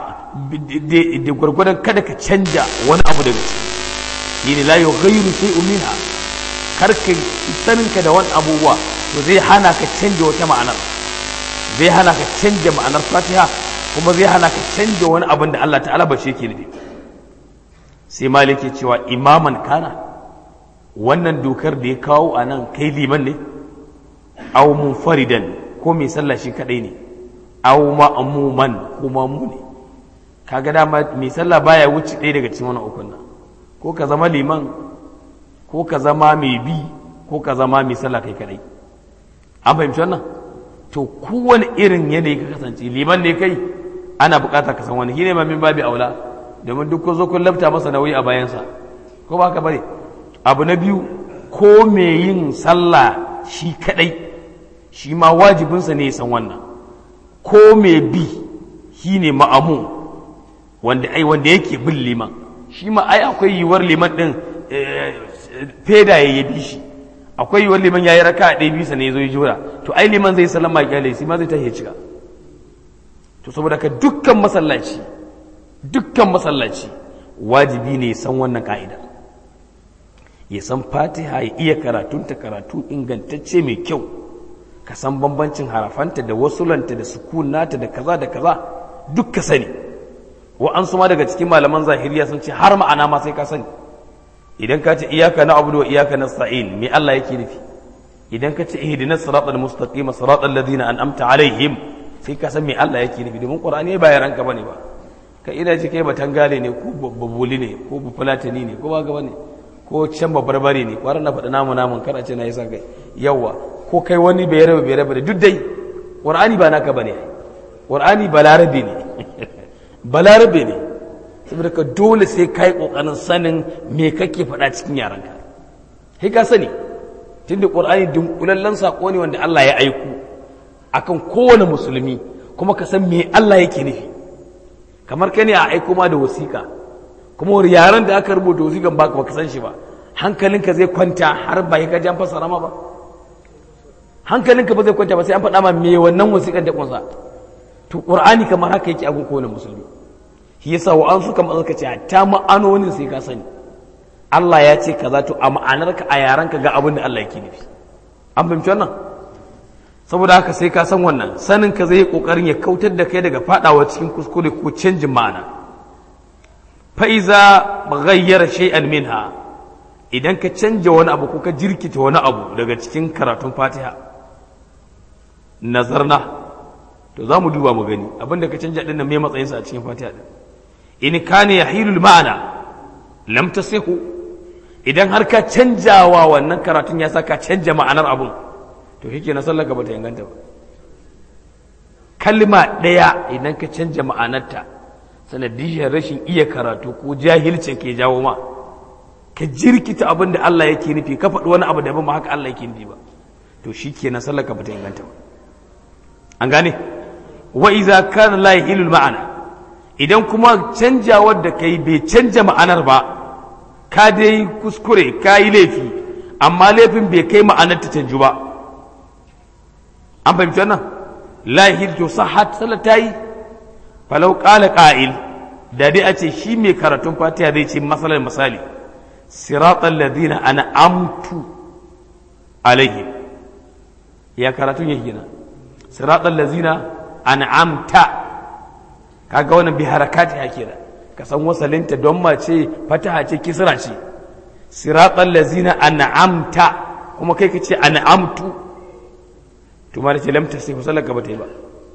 da gwargwadon kada ka canja wani abu daga ciki yini la yughayyiru shay'un minha karka saninka da wani abubuwa to zai hana ka canja wata ma'anar zai hana ka canja ma'anar fatiha kuma zai hana ka canja wani abin da Allah ta'ala ba shi yake nufi sai malik ya cewa imaman kana wannan dokar da ya kawo a nan kai liman ne aw munfaridan ko mai sallah shi kadai ne aw ma'muman ko mamu ne kaga dama mai sallah baya wuce ɗaya daga cikin wannan ukun nan ko ka zama liman ko ka zama mai bi ko ka zama mai sallah kai kadai an fahimci wannan to kowane irin yanayi ka kasance liman ne kai ana buƙatar ka san wani shine ma min babi aula domin duk ko zo kun lafta masa nauyi a bayansa ko ba ka bare abu na biyu ko mai yin sallah shi kadai shi ma wajibinsa ne ya san wannan ko mai bi shine ma'amu wanda ai wanda yake bin liman shi ma ai akwai yiwuwar liman din feda ya bi shi akwai yiwuwar liman ya yi raka a ɗaya bisa ne ya zo ya jura to ai liman zai sallama ya kyale sai ma zai tashi cika to saboda ka dukkan masallaci dukkan masallaci wajibi ne ya san wannan ka'ida ya san fatiha ya iya karatunta karatu ingantacce mai kyau ka san bambancin harafanta da wasulanta da sukunata da kaza da kaza duk ka sani wa an suma daga cikin malaman zahiriya sun ce har ma'ana ma sai ka sani idan ka ce iyaka na abudu wa iyaka nasta'in me Allah yake nufi idan ka ce ihdinas siratal mustaqim siratal ladina an'amta alaihim sai ka san me Allah yake nufi domin qur'ani ba yaranka bane ba ka ina ce kai batangale ne ko babbuli ne ko bufulatani ne ko ba ga bane ko can barbare ne kwaran na faɗa namu namun kar a ce na yi sa kai yawa ko kai wani bai rabe bai rabe duk dai qur'ani ba naka bane qur'ani balarabe ne balarabe ne saboda ka dole sai kai kokarin sanin me kake faɗa cikin yaranka sai ka sani tunda qur'ani dunkulallen sako ne wanda Allah ya aiko akan kowane musulmi kuma ka san me Allah yake nufi kamar kai ne a aiko ma da wasiƙa kuma wani yaran da aka rubuta wasiƙan baka baka san shi ba hankalinka zai kwanta har ba ka ji an fassara ma ba hankalinka ba zai kwanta ba sai an faɗa ma me wannan wasiƙan da kunsa to qur'ani kamar haka yake a gun kowane musulmi shi yasa wa an suka ma'anka ce ta ma'anonin sai ka sani Allah ya ce kaza to a ma'anarka a yaranka ga abin da Allah yake nufi an fahimci wannan saboda haka sai ka san wannan sanin ka zai kokarin ya kautar da kai daga fadawa cikin kuskure ko canjin ma'ana fa iza ghayyara shay'an minha idan ka canja wani abu ko ka jirkita wani abu daga cikin karatun Fatiha nazarna to za mu duba mu gani abinda ka canja din nan me matsayinsa a cikin Fatiha din in kana yahilul ma'ana lam tasihu idan har ka canjawa wannan karatun ya saka canja ma'anar abun to shike na sallar ka bata inganta ba kalma ɗaya idan ka canja ma'anarta sanadiyar rashin iya karatu ko jahilcin ke jawo ma ka jirkita abin da Allah yake nufi ka faɗi wani abu da ba haka Allah yake nufi ba to shi kenan sallar ka bata inganta ba an gane wa iza kana la yahilul ma'ana idan kuma canjawar da kai bai canja ma'anar ba ka dai kuskure ka yi laifi amma laifin bai kai ma'anar ta canju ba an fahimci wannan la yahil to sahhat sallar ta yi falau qala qa'il da dai a ce shi mai karatun fatiha zai ce masalan misali siratal ladina an'amtu alaihim ya karatun yake na siratal ladina an'amta kaga wannan bi harakati hake da ka san wasalinta don mace fataha ce kisra ce siratal ladina an'amta kuma kai kace an'amtu to ma ce lamta sai sallaka ba ta yi ba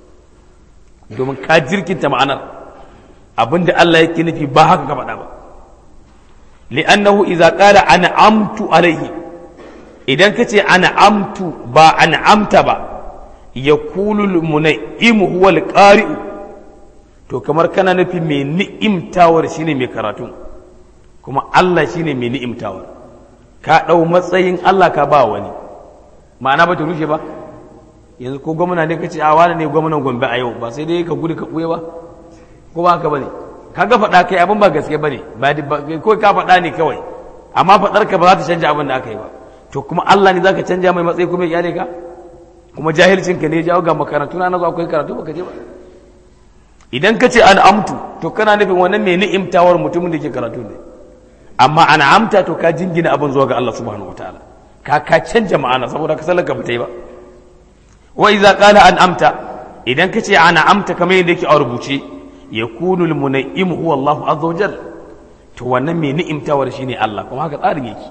domin ka jirkinta ma'anar abinda Allah yake nufi ba haka ka faɗa ba li'annahu idza qala an'amtu alaihi idan kace an'amtu ba an'amta ba yakulu al-mun'im huwa al-qari'u to kamar kana nufi mai ni'imtawar shine mai karatu kuma Allah shine mai ni'imtawar ka dau matsayin Allah ka ba wani ma'ana ba ta rushe ba yanzu ko gwamna ne kace a wani ne gwamnan Gombe a yau ba sai dai ka gudu ka buye ba ko ba haka bane kaga faɗa kai abin ba gaske bane ba ko ka faɗa ne kawai amma faɗar ka ba za ta canja abin da aka yi ba to kuma Allah ne zaka canja mai matsayi kuma ya ne ka kuma jahilcin ka ne ya jawo ga makarantu na nazo akwai karatu baka je ba idan ka ce an'amtu to kana nufin wannan mai ni'imtawar mutumin da ke karatu ne amma an'amta to ka jingina abin zuwa ga Allah subhanahu wataala ka ka canja ma'ana saboda ka sallaka ba ta yi ba wa idza qala an'amta idan ka ce an'amta kamar yadda yake a rubuce yakunu al-mun'im huwa Allah azza wa jalla to wannan mai ni'imtawar shine Allah kuma haka tsarin yake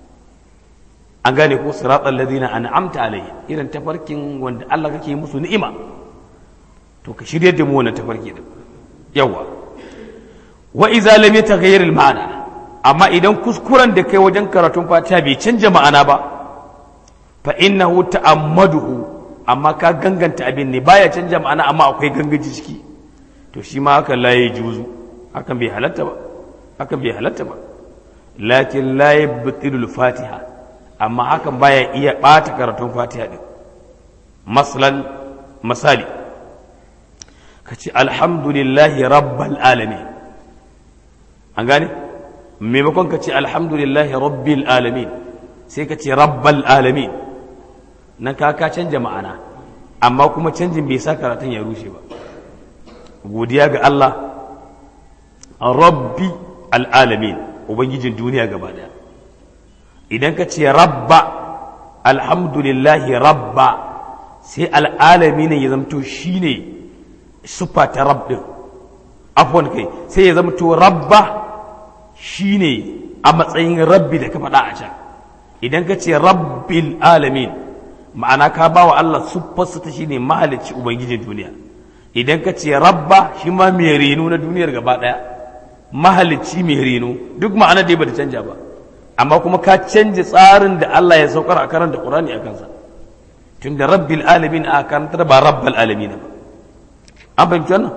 an gane ko siratal ladina an'amta alayhi irin tafarkin wanda Allah kake musu ni'ima to ka shirye da mu wannan tafarki din yawa wa idza lam yataghayyar al-ma'na amma idan kuskuren da kai wajen karatun Fatiha bai canja ma'ana ba fa innahu ta'ammaduhu amma ka ganganta abin ne baya canja ma'ana amma akwai gangaji ciki to shi ma haka la yajuzu hakan bai halatta ba hakan bai halatta ba lakin la yabtilu al-Fatiha amma hakan baya iya bata karatun Fatiha din maslan misali kace alhamdulillahi rabbil alamin an gane maimakon kace alhamdulillahi rabbil alamin sai kace rabbal alamin nan ka ka canja ma'ana amma kuma canjin bai sa karatun ya rushe ba godiya ga Allah rabbi alalamin ubangijin duniya gaba daya idan ka ce rabba alhamdulillahi rabba sai al'alami ne ya zamto shi ne sufa ta rab ɗin afon kai sai ya zamto rabba shi ne a matsayin rabbi da ka faɗa a can idan ka ce rabbil alamin ma'ana ka ba wa Allah siffarsa ta shi ne mahalicci ubangijin duniya idan ka ce rabba shi ma mai reno na duniyar gaba ɗaya mahalicci mai reno duk ma'ana dai ba da canja ba amma kuma ka canja tsarin da Allah ya saukar a karanta Qur'ani a kansa tun da rabbil alamin a karanta ba rabbal alamin ba an fahimci wannan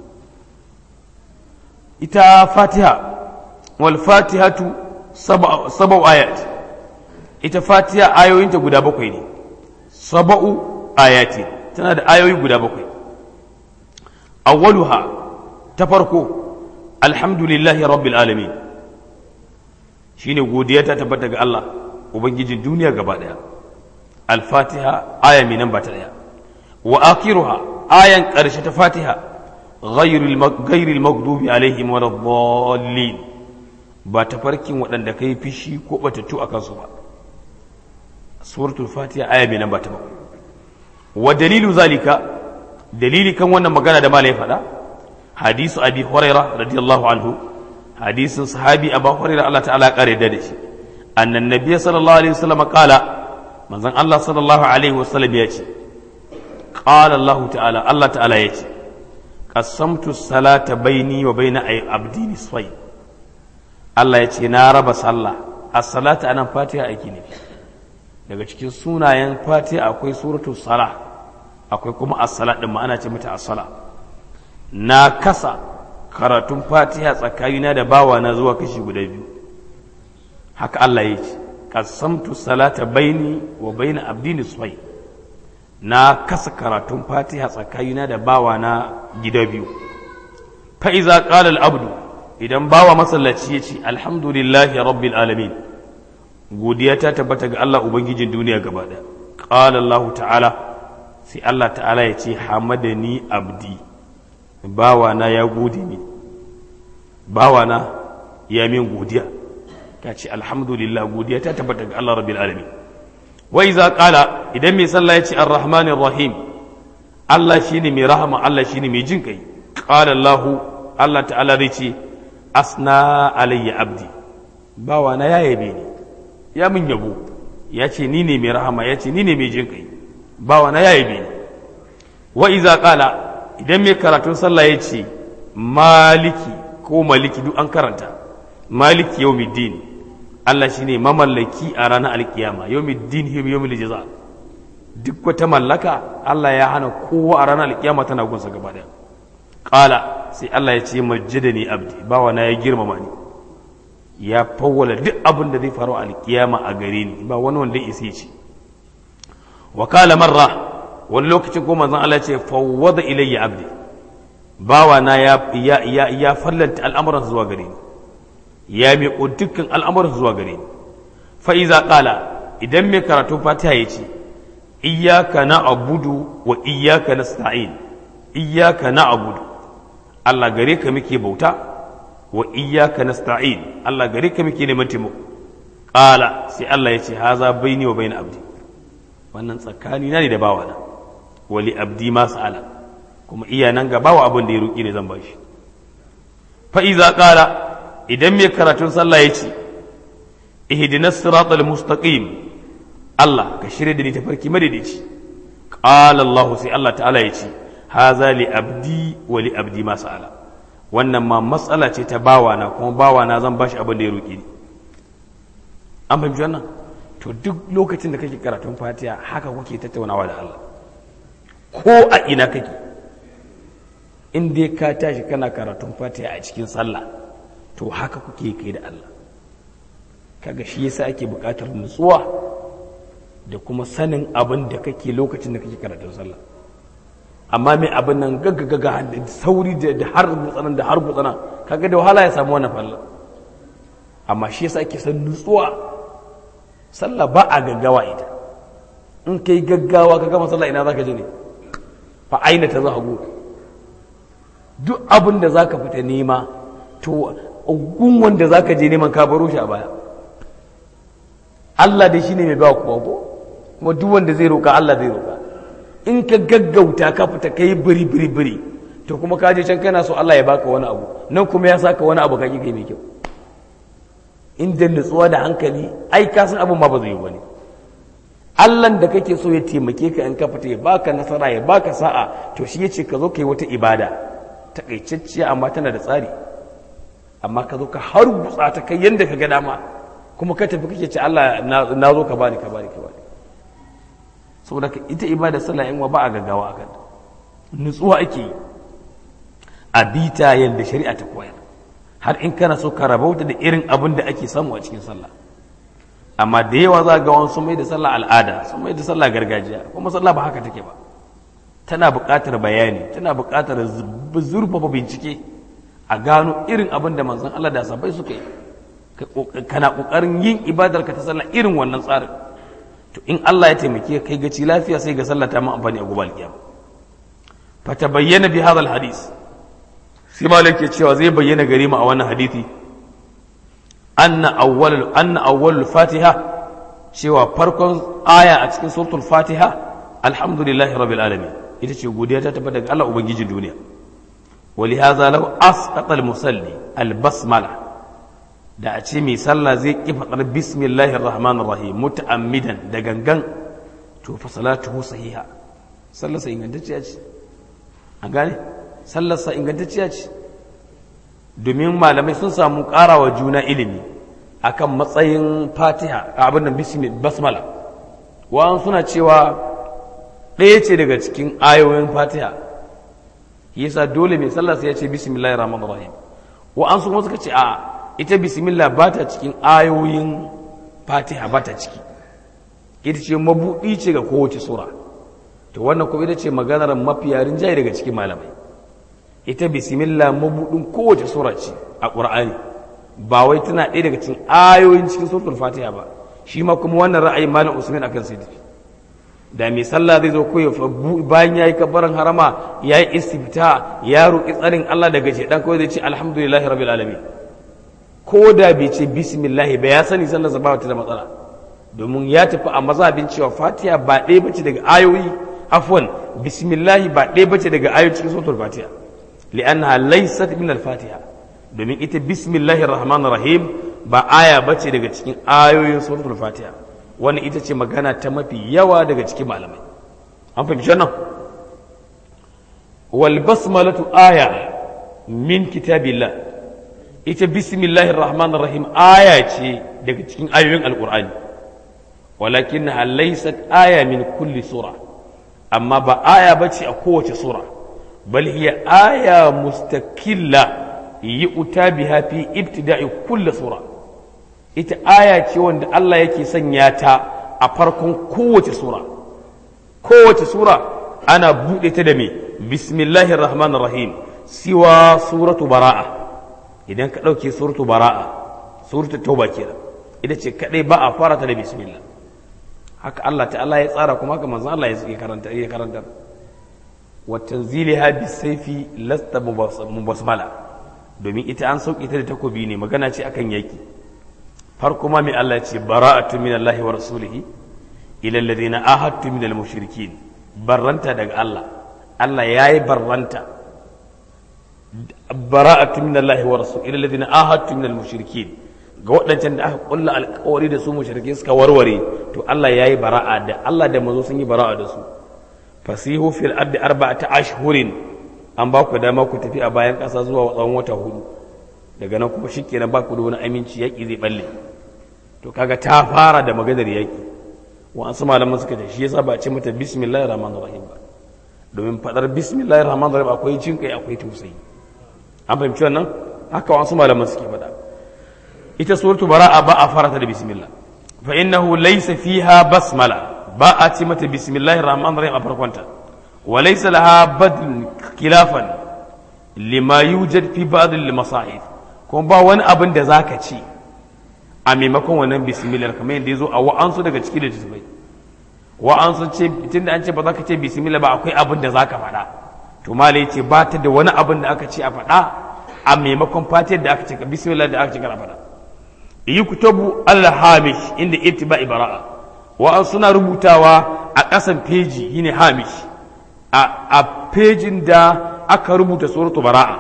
ita fatiha wal fatihatu sab'u ayat ita fatiha ayoyinta guda bakwai ne sab'u ayati tana da ayoyi guda bakwai awwaluha ta farko alhamdulillahi rabbil alamin shine godiya ta tabbata ga Allah ubangijin duniya gaba daya al-fatiha aya mai namba ta daya wa akhiruha ayan karshe ta fatiha ghayril ghayril maghdubi alaihim waladdallin ba tafarkin wadanda kai fishi ko batattu akan su ba suratul fatiha aya mai namba ta bakwai wa dalilu zalika dalili kan wannan magana da malai faɗa hadisu abi hurairah radiyallahu anhu hadisin sahabi abu hurairah Allah ta'ala kare da shi annan nabiyyi sallallahu alaihi wasallam qala manzon Allah sallallahu alaihi wasallam ya ce qala Allah ta'ala Allah ta'ala ya ce qasamtu salata baini wa baina abdi nisfai Allah ya ce na raba sallah as-salata anan fatiha ake nufi daga cikin sunayen fatiha akwai suratul salah akwai kuma as-sala din ma ana ce mata as-sala. Na kasa karatun Fatiha tsakanina da bawana zuwa kashi guda biyu, haka Allah ya ce qasamtu salata baini wa baina abdi nisfayn. Na kasa karatun Fatiha tsakanina da bawana gida biyu. fa iza qala al-abdu, idan bawa masallaci yace alhamdulillahi rabbil alamin, godiya ta tabbata ga Allah ubangijin duniya gaba daya. Qala Allah ta'ala, sai Allah ta'ala ya ce hamadani abdi, bawana ya gode ni, bawana ya min godiya. Ka ce alhamdulillah, godiya ta tabbata ga Allah rabbil alamin. Wa iza qala, idan mai sallah ya ce arrahmanir rahim, Allah shine mai rahama, Allah shine mai jin kai. Qala Allah, Allah ta'ala zai ce asna alayya abdi, bawana ya yabe ni, ya min yabo, ya ce ni ne mai rahama, ya ce ni ne mai jin kai, bawana ya yabe ni. Wa iza qala, idan mai karatun sallah ya ce maliki ko maliki, duk an karanta, maliki yawmiddin, Allah shine mamallaki a ranar alkiyama, yawmiddin him yawmil jaza. Duk wata mallaka Allah ya hana kowa a ranar alkiyama tana gunsa gaba daya. Qala, sai Allah ya ce majjadani abdi, bawa na ya girmama ni, ya fawwala duk abin da zai faru a alkiyama a gare ni, ba wani wanda ya isa ce. Wa qala marra, wani lokacin ko manzon Allah ya ce fawwada ilayya abdi, bawa na ya ya ya, ya fallanta al'amuran zuwa gare ni, ya miƙo dukkan al'amuran zuwa gare ni. Fa iza qala, idan mai karatu Fatiha ya ce iyyaka na'budu wa iyyaka nasta'in, iyyaka na'budu, Allah gare ka muke bauta, wa iyyaka nasta'in, Allah gare ka muke neman taimako. Qala, sai Allah ya ce haza baini wa baina abdi, wannan tsakani na ne da bawana, wa li abdi ma sa'ala, kuma iya nan ga bawa abin da ya roki ne zan bashi. Fa iza qala, idan mai karatun sallah ya ce ihdinas siratal mustaqim, Allah ka shirye da ni tafarki madaidaici. Qala Allah, sai Allah ta'ala ya ce haza li abdi wa li abdi ma sa'ala, wannan ma matsala ce ta bawana, kuma bawana zan bashi abin da ya roƙi ni. An fahimci wannan? To duk lokacin da kake karatun Fatiha haka kuke tattaunawa da Allah, ko a ina kake, in dai ka tashi kana karatun Fatiha a cikin sallah, to haka kuke kai da Allah. Kaga shi yasa ake buƙatar nutsuwa da kuma sanin abin da kake lokacin da kake karatun sallah. Amma mai abin nan gaggagaga da sauri da har gutsanan da har gutsanan, kaga da wahala ya samu wannan falla. Amma shi yasa ake san nutsuwa. Sallah ba a gaggawa ita, in kai gaggawa ka gama sallah ina zaka je ne? Fa aina ta zahagu. Duk abin da zaka fita nema, to gun wanda zaka je neman ka baro shi a baya. Allah dai shine mai ba kowa ko, kuma duk wanda zai roka Allah zai roka. In ka gaggauta ka fita kai biri biri biri, to kuma ka je can kana so Allah ya baka wani abu, nan kuma ya saka wani abu ka ki kai mai kyau. In da nutsuwa da hankali, ai ka san abin ma ba zai yi bane. Allahn da kake so ya taimake ka in ka fita ya baka nasara ya baka sa'a, to shi yace ka zo kai wata ibada takaitacciya amma tana da tsari. Amma ka zo ka har gutsa ta kai yanda ka ga dama, kuma ka tafi kake ce Allah na zo ka bani ka bani ka bani. Saboda ita ibada sallah in wa ba a gaggawa akan ta, nutsuwa ake yi a bita yadda shari'a ta koyar, har in kana so ka rabauta da irin abin da ake samu a cikin sallah. Amma da yawa za ga wani sun mai da sallah al'ada, sun mai da sallah gargajiya, kuma sallah ba haka take ba. Tana buƙatar bayani, tana buƙatar zurfafa bincike a gano irin abin da manzon Allah da sahabbai suka yi. Kana ƙoƙarin yin ibadar ka ta sallah irin wannan tsarin. To in Allah ya taimake kai gaci lafiya, sai ga sallah ta ma amfani a gobe alkiyama. Fa tabayyana bi hadha alhadith, sai malik ya cewa zai bayyana gare mu a wannan hadisi anna awwal anna awwal fatiha, cewa farkon aya a cikin suratul fatiha alhamdulillahi rabbil alamin, ita ce godiya ta tabbata daga Allah ubangijin duniya. Wa li hadha law asqata almusalli albasmala, da a ce mai sallah zai ƙi faɗar bismillahir rahmanir rahim muta'ammidan da gangan, to fa salatuhu sahiha, sallarsa ingantacciya ce. An gane, sallarsa ingantacciya ce, domin malamai sun samu ƙarawa juna ilimi akan matsayin fatiha a abin da basmala. Wa'an suna cewa ɗaya ce daga cikin ayoyin fatiha yasa dole mai sallah sai ya ce bismillahir rahmanir rahim wa an su kuma suka ce a ita bismillah ba ta cikin ayoyin fatiha ba ta ciki ita ce mabuɗi ce ga kowace sura to wannan kuma ita ce maganar mafiya rinjaye daga cikin malamai ita bismillah mabuɗin kowace sura ce a ƙur'ani ba wai tana ɗaya daga cikin ayoyin cikin suratul fatiha ba shi ma kuma wannan ra'ayin malam usman akan sai da mai sallah zai zo koyo bayan yayi kabbaran harama yayi istifta ya roki tsarin Allah daga shedan kawai zai ce alhamdulillahi rabbil alamin ko da bai ce bismillah ba ya sani sallar sa ba ta da matsala domin ya tafi a mazhabin cewa fatiha ba ɗaya bace daga ayoyi afwan bismillah ba ɗaya bace daga ayoyi cikin suratul fatiha li'annaha laysat min al-fatiha domin ita bismillahir rahmanir rahim ba aya bace daga cikin ayoyin suratul fatiha wani ita ce magana ta mafi yawa daga cikin malamai an fahimci wannan wal basmalatu aya min kitabillah ita bismillahir rahmanir rahim aya ce daga cikin ayoyin alqur'ani walakinnaha laysat aya min kulli sura amma ba aya bace a kowace sura bal hiya aya mustaqilla yu'ta biha fi ibtida'i kulli sura ita aya ce wanda Allah yake sanya ta a farkon kowace sura kowace sura ana bude ta da me bismillahir rahmanir rahim siwa suratu bara'a idan ka dauke suratu bara'a suratu tauba kenan ita ce kadai ba a fara ta da bismillah haka Allah ta'ala ya tsara kuma haka manzon Allah ya karanta ya karanta wa tanziliha bisayfi lasta mubasmala domin ita an sauke ta da takobi ne magana ce akan yaki farko ma mai Allah ce bara'atu min Allah wa rasulihi ila alladhina ahadtu min al-mushrikin barranta daga Allah Allah yayi barranta bara'atu min Allah wa rasulihi ila alladhina ahadtu min al-mushrikin ga wadancan da aka kulla alƙawari da su mushrike suka warware to Allah yayi bara'a da Allah da manzo sun yi bara'a da su fasihu fil ardi arba'ata ashhurin an ba ku dama ku tafi a bayan ƙasa zuwa tsawon wata hudu daga nan kuma shikenan ba ku da wani aminci yaƙi zai balle to kaga ta fara da maganar yaƙi wa'ansu malaman suka ce shi yasa ba a ce mata bismillahir rahmanir rahim ba domin fadar bismillahir rahmanir rahim akwai jin kai akwai tausayi an fahimci wannan haka wa'ansu malaman suke faɗa ita suratu bara'a ba a fara ta da bismillah fa innahu laysa fiha basmala ba a ce mata bismillahir rahmanir rahim a farkonta wa laysa laha badl khilafan lima yujad fi ba'd al-masahif kuma ba wani abin da za ka ci a maimakon wannan bismillah kamar yadda ya zo a wa'ansu daga ciki da jisbai wa'ansu ce tun da an ce ba za ka ce bismillah ba akwai abin da za ka faɗa to malai ce ba ta da wani abin da aka ce a faɗa a maimakon fatiyar da aka ce ka bismillah da aka ce kana faɗa yi kutabu al-hamish inda ittiba'i bara'a wa'ansu suna rubutawa a ƙasan feji shine hamish a fejin da aka rubuta suratu bara'a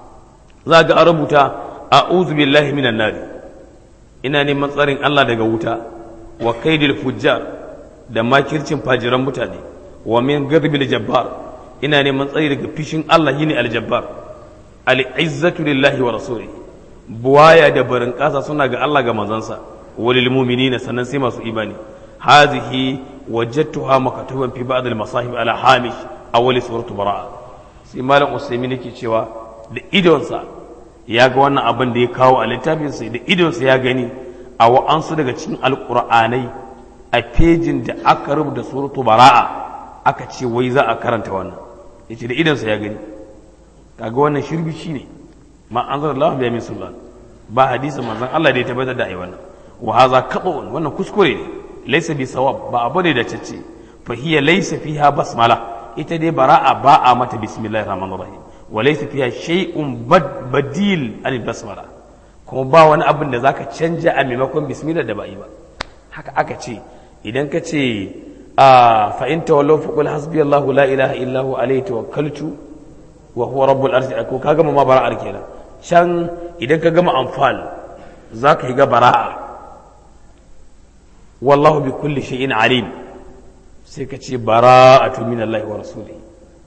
za ga an rubuta a'udhu billahi minan nar ina neman tsarin Allah daga wuta wa kaidil fujjar da makircin fajiran mutane wa min ghadabil jabbar ina neman tsari daga fishin Allah shine aljabbar al-izzatu lillahi wa rasulihi buwaya da barin kasa suna ga Allah ga manzansa walil mu'minina sannan sai masu imani hadhihi wajadtuha maktuban fi ba'd al-masahib ala hamish awwal suratu bara'a sai malam usaymin yake cewa da idonsa ya ga wannan abin da ya kawo a littafinsa da idonsa ya gani a wa'ansu daga cikin alƙur'anai a fejin da aka rubuta suratu bara'a aka ce wai za a karanta wannan ya ce da idonsa ya gani kaga wannan shirbici ne ma an zara Allah biya min sultan ba hadisi manzon Allah da ya tabbatar da ai wannan wa haza qat'un wannan kuskure ne laysa bi sawab ba abu ne da cece fa hiya laysa fiha basmala ita dai bara'a ba a mata bismillahir rahmanir rahim وليس فيها شيء بديل عن البسمله kuma ba wani abin da zaka canja a maimakon bismillah da ba yi ba haka aka ce idan ka ce a fa in tawallaw fa qul hasbiyallahu la ilaha illa huwa alayhi tawakkaltu wa huwa rabbul arshi ko ka gama ma bara'ar kenan can idan ka gama anfal zaka yi ga bara'a wallahu bi kulli shay'in alim sai ka ce bara'atu minallahi wa rasulihi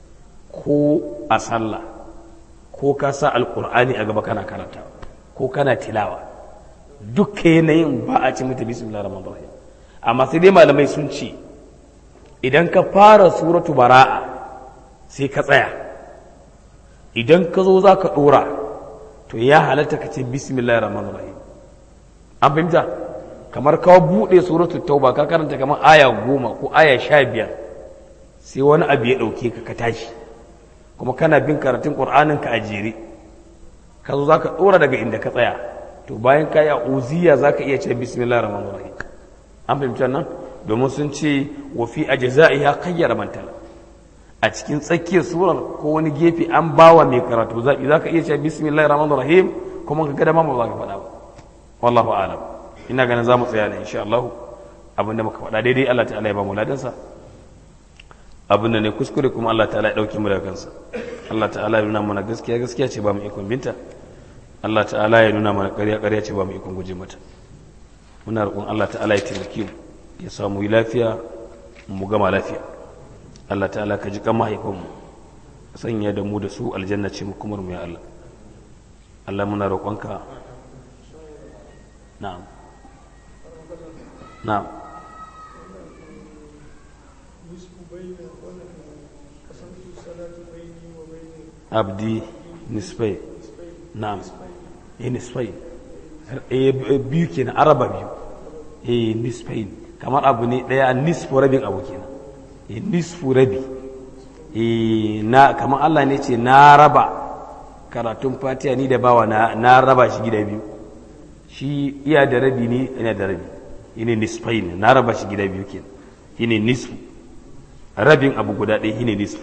ko a sallah ko ka sa alkur'ani a gaba kana karanta ko kana tilawa duk yanayin ba a ci mata bismillahir rahmanir rahim amma sai dai malamai sun ce idan ka fara suratu bara'a sai ka tsaya, idan ka zo za ka ɗora to ya halatta ka ce bismillahir rahmanir rahim. An fahimta? Kamar ka buɗe suratu tauba ka karanta kamar aya goma ko aya sha biyar sai wani abu ya ɗauke ka ka tashi, kuma kana bin karatun ƙur'anin ka a jere, ka zo za ka ɗora daga inda ka tsaya, to bayan ka yi uziya za ka iya ce bismillahir rahmanir rahim. An fahimta nan? Domin sun ce wa fi ajza'iha qayyara man tala, a cikin tsakiyar surar ko wani gefe an bawa mai karatu zaɓi, za ka iya ce bismillahir rahmanir rahim kuma ka ga dama ba za ka faɗa ba. Wallahu a'lam. Ina ganin za mu tsaya da insha Allah abinda muka faɗa daidai Allah ta'ala ya ba mu ladansa, abinda ne kuskure kuma Allah ta'ala ya ɗauki mu daga kansa. Allah ta'ala ya nuna mana gaskiya gaskiya ce ba mu ikon binta, Allah ta'ala ya nuna mana ƙarya ƙarya ce ba mu ikon guje mata. Muna roƙon Allah ta'ala ya taimake mu ya samu yi lafiya mu gama lafiya. Allah ta'ala ka ji kan mahaifanmu, sanya da mu da su aljanna ce mu kuma mu ya Allah. Allah muna roƙonka. Na'am. Na'am. Abdi nisfai. Na'am. Eh nisfai. Eh biyu kenan, araba biyu. Eh nisfai. Kamar abu ne daya, nisfu rabin abu kenan. Eh nisfu rabi. Eh na kamar Allah ne ce na raba karatun Fatiha ni da bawa na na raba shi gida biyu. Shi iya da rabi ne ina da rabi. Yine nisfai ne, na raba shi gida biyu kenan. Yine nisfu. Rabin abu guda ɗaya yine nisfu.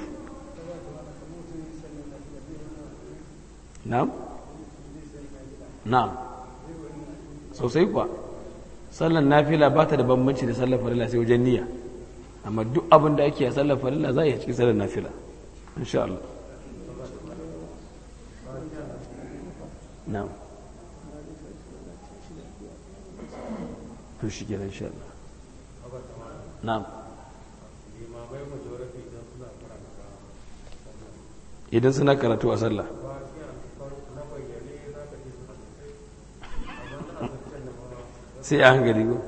Na'am? Na'am. Sosai kuwa. Sallar nafila ba ta da bambanci da sallar farilla sai wajen niyya. Amma duk abin da ake a sallar farilla za a yi cikin sallar nafila. Insha Allah. Na'am. To shi kenan insha Allah. Na'am. Idan suna karatu a sallah. Sai a hankali ko?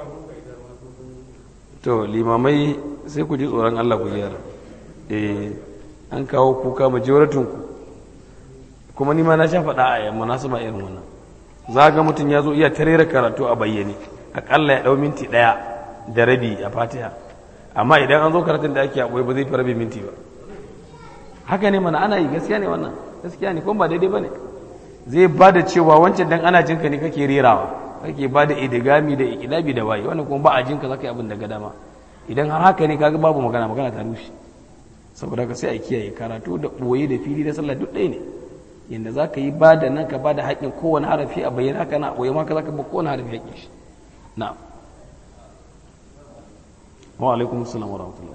To limamai sai ku ji tsoron Allah ku gyara. Eh an kawo kuka majoratin ku. Kuma ni ma na sha faɗa a yamma na sama irin wannan. Za ga mutum ya zo iya tarera karatu a bayyane. Akalla ya ɗau minti ɗaya da rabi a Fatiha. Amma idan an zo karatun da ake akwai ba zai fi rabi minti ba. Haka ne mana ana yi, gaskiya ne wannan, gaskiya ne kuma ba daidai ba ne. Zai ba da cewa wancan dan ana jinka ne kake rerawa, kake ba da idigami da ikilabi da waye, wannan kuma ba a jinka zaka yi abin da ga dama. Idan har haka ne kaga babu magana, magana ta rushe. Saboda ka sai a kiyaye karatu da boye da fili da sallah duk ɗaya ne. Yanda zaka yi ba da nan ka ba da haƙƙin kowane harafi a bayyana haka na boye ma ka zaka ba kowane harafi haƙƙin shi. Na'am. Wa alaikum assalam wa rahmatullah.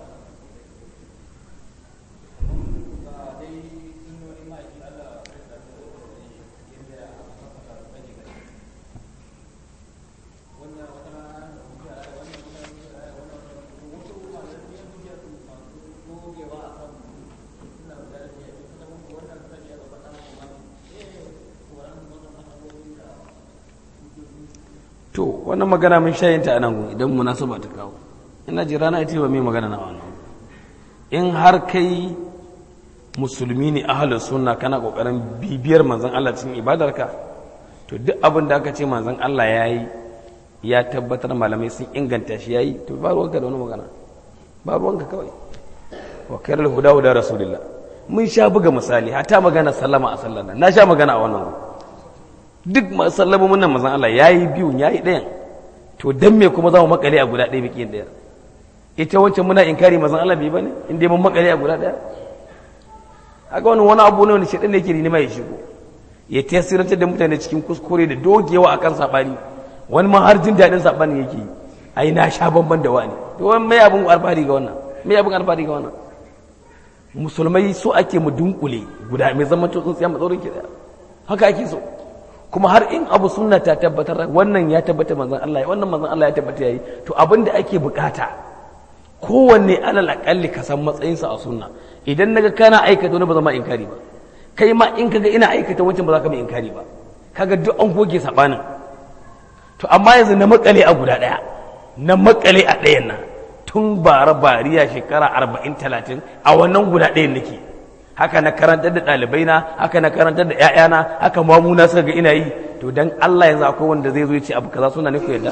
To wannan magana mun shayinta a nan idan munasaba ta kawo, ina ji rana ita ba mai magana na wannan. In har kai musulmi ne ahlus sunna kana kokarin bibiyar manzon Allah cikin ibadarka, to duk abin da aka ce manzon Allah yayi ya tabbatar malamai sun inganta shi yayi, to ba ruwanka da wani magana, ba ruwanka kawai. Wa khairul huda huda rasulillah. Mun sha buga misali hata magana sallama a sallar nan, na sha magana a wannan duk sallamomin nan manzon Allah yayi biyu yayi ɗayan, to dan me kuma za mu makale a guda ɗaya biki ɗaya? Ita wancan muna inkari manzon Allah bai bane in dai mun makale a guda ɗaya? Haka wannan wani abu ne wanda shedan ne yake rinima ya shigo ya tasirantar da mutane cikin kuskure da dogewa akan sabani, wani ma har jin daɗin sabani yake yi. Ai na sha bamban da wani, to wani mai abun alfahari ga wannan, mai abun alfahari ga wannan? Musulmai so ake mu dunkule guda mai zaman to tsuntsiya matsaurin ki daya, haka ake so. Kuma har in abu sunna ta tabbatar wannan ya tabbata manzon Allah wannan manzon Allah ya tabbata yayi, to abin da ake bukata kowanne alal akalli ka san matsayinsa a sunna. Idan naga kana aikata wani ba zama inkari ba, kai ma in kaga ina aikata wancan ba za ka mai inkari ba, kaga duk an goge sabanin. To amma yanzu na makale a guda daya, na makale a ɗayan nan, tun bara bariya shekara arba'in talatin a wannan guda ɗayan nake. Haka na karantar da ɗalibaina, haka na karantar da ‘ya'yana, haka mamuna suka ga ina yi. To don Allah yanzu akwai wanda zai zo ya ce abu kaza suna ne ku yadda.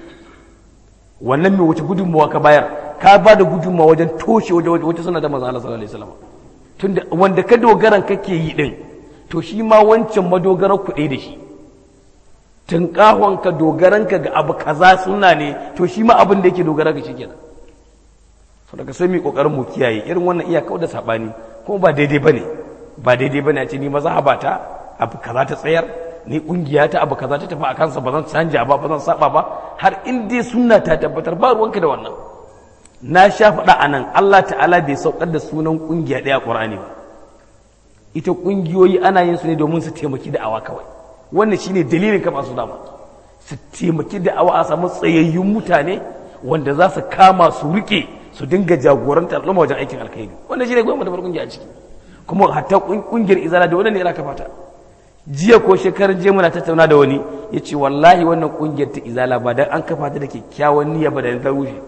Wannan mai wace gudunmawa ka bayar, ka ba da gudunmawa wajen toshe wata suna da manzon Allah sallallahu alaihi wasallam. Tunda wanda ka dogaran kake yi din, to shi ma wancan madogarar kuɗe da shi. Tun ka dogaranka ga abu kaza suna ne, to shi ma abin da yake dogara ga shi kenan. Saboda sai mu kokarin mu kiyaye irin wannan iya kauda sabani, kuma ba daidai bane. Ba daidai bane a ce ni mazhabata abu kaza ta tsayar, ni kungiya ta abu kaza ta tafi a kansa ba zan canja ba, ba zan saba ba, har in dai sunna ta tabbatar ba ruwanka da wannan. Na sha faɗa anan Allah ta'ala bai saukar da sunan kungiya ɗaya a Qur'ani ba. Ita kungiyoyi ana yin su ne domin su taimaki da'awa kawai. Wannan shine dalilin kafa su dama. Su taimaki da'awa a samu tsayayyun mutane wanda za su kama su rike su dinga jagoranta al'umma wajen aikin alkhairi. Wannan shine gwamnati da kungiya a ciki. Kuma hatta kungiyar izala da wannan ne ina kafa ta. Jiya ko shekaran jiya muna tattauna da wani yace wallahi wannan kungiyar ta izala ba dan an kafa ta da kyakkyawan niyya ba da ta rushe.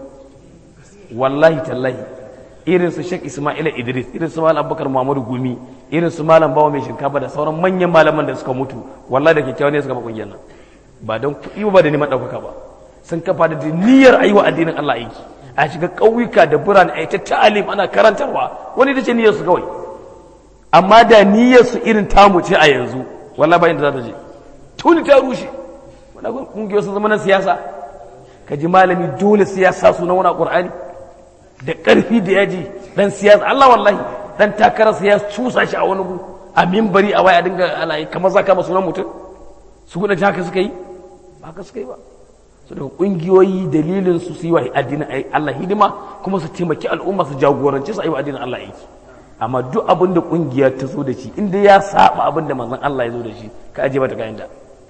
Wallahi tallahi irin su Sheikh Ismail Idris, irin su Malam Abubakar Muhammadu Gumi, irin su Malam Bawa mai shinkafa da sauran manyan malaman da suka mutu, wallahi da kyakkyawan ne suka ba kungiyar nan. Ba don kuɗi ba da neman ɗaukaka ba. Sun kafa da niyyar ayi wa addinin Allah aiki. A shiga ƙauyuka da birane a yi ta ta'alim ana karantarwa, wani da ce niyyar su kawai. Amma da niyyar su irin tamu ce a yanzu, wallahi ba inda za ta je. Tuni ta rushe. Wannan kungiyoyi sun zama na siyasa. Ka ji malami dole siyasa sunan wani Qur'ani. Da ƙarfi da yaji dan siyasa Allah wallahi dan takarar siyasa cusa shi a wani gu a minbari a waya dinga alayi kamar zaka ma sunan mutum su gudan haka suka yi ba haka suka yi ba su da kungiyoyi dalilin su su yi wa addinin Allah hidima kuma su taimaki al'umma su jagorance su yi wa addinin Allah aiki amma duk abin da kungiya ta zo da shi inda ya saba abin da manzon Allah ya zo da shi ka aje mata kayan da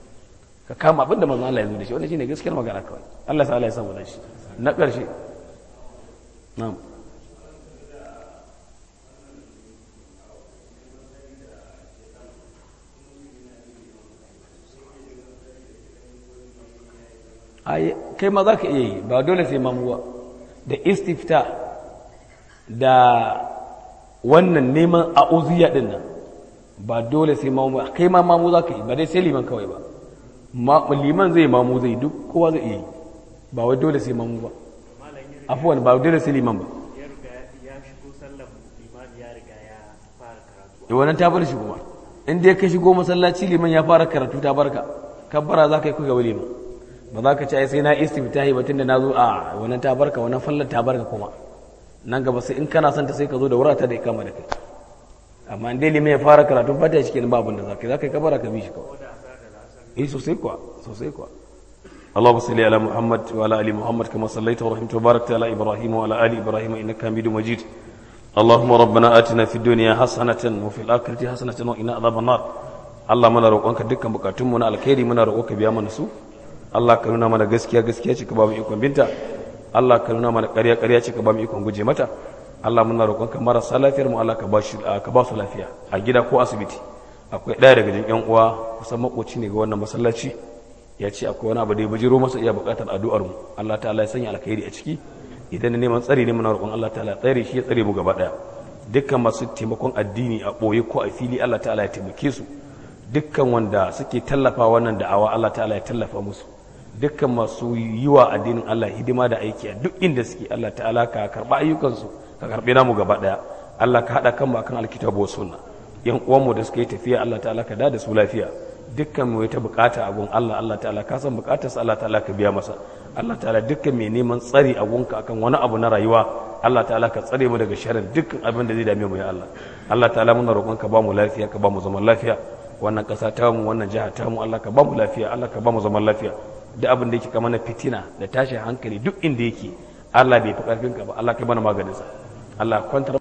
ka kama abin da manzon Allah ya zo da shi wannan shine gaskiyar magana kawai Allah ta'ala ya samu da shi na ƙarshe na'am ai kai ma za ka iya yi ba dole sai mamuwa da istifta da wannan neman a'udhiyya din nan ba dole sai mamu kai ma mamu za ka yi ba dai sai liman kawai ba liman zai mamu zai duk kowa zai iya yi ba wai dole sai mamu ba afuwan ba dole sai liman ba ya shigo sallar liman ya riga ya fara karatu da wannan ta bar shi kuma in dai ka shigo masallaci liman ya fara karatu ta barka kabbara za ka yi kuka liman ba za ka ci ai sai na istiftahi ba tunda na zo a wannan ta barka wannan fallar ta barka kuma nan gaba sai in kana son ta sai ka zo da wurata da ikama da kai amma in dai liman ya fara karatu fata shi kenan ba abin da za ka yi za ka yi kabbara ka bi shi kawai eh sosai kuwa sosai kuwa اللهم صل على محمد وعلى ال محمد كما صليت ورحمت وباركت على ابراهيم وعلى ال ابراهيم انك حميد مجيد اللهم ربنا آتنا في الدنيا حسنه وفي الاخره حسنه وقنا عذاب النار Allah muna roƙonka dukkan bukatunmu na alkhairi muna roƙonka biya mana su Allah ka nuna mana gaskiya gaskiya ce ka ba mu ikon binta Allah ka nuna mana ƙarya ƙarya ce ka ba mu ikon guje mata Allah muna roƙonka marasa lafiyar mu Allah ka ba shi ka ba su lafiya a gida ko asibiti akwai ɗaya daga cikin ƴan uwa kusan makoci ne ga wannan masallaci ya ce akwai wani abu da ya bujiro masa iya buƙatar addu'ar mu Allah ta'ala ya sanya alkhairi a ciki idan neman tsari ne muna roƙon Allah ta'ala tsare shi ya tsare mu gaba ɗaya dukkan masu taimakon addini a ɓoye ko a fili Allah ta'ala ya taimake su dukkan wanda suke tallafa wannan da'awa Allah ta'ala ya tallafa musu dukkan masu yi wa addinin Allah hidima da aiki a duk inda suke Allah ta'ala ka karba ayyukansu ka karbe namu gaba daya Allah ka hada kanmu akan alkitabu wa sunna yan uwanmu da suka yi tafiya Allah ta'ala ka da da su lafiya dukkan mu ta bukata a gun Allah Allah ta'ala ka san bukatarsa Allah ta'ala ka biya masa Allah ta'ala dukkan mai neman tsari a gunka akan wani abu na rayuwa Allah ta'ala ka tsare mu daga sharrin dukkan abin da zai dame mu ya Allah Allah ta'ala muna roƙon ka ba mu lafiya ka ba mu zaman lafiya wannan ƙasa ta mu wannan jiha ta mu Allah ka ba mu lafiya Allah ka ba mu zaman lafiya duk abin da yake kama na fitina da tashin hankali duk inda yake Allah bai fi karfin ka ba Allah ka bana maganin sa Allah kwantar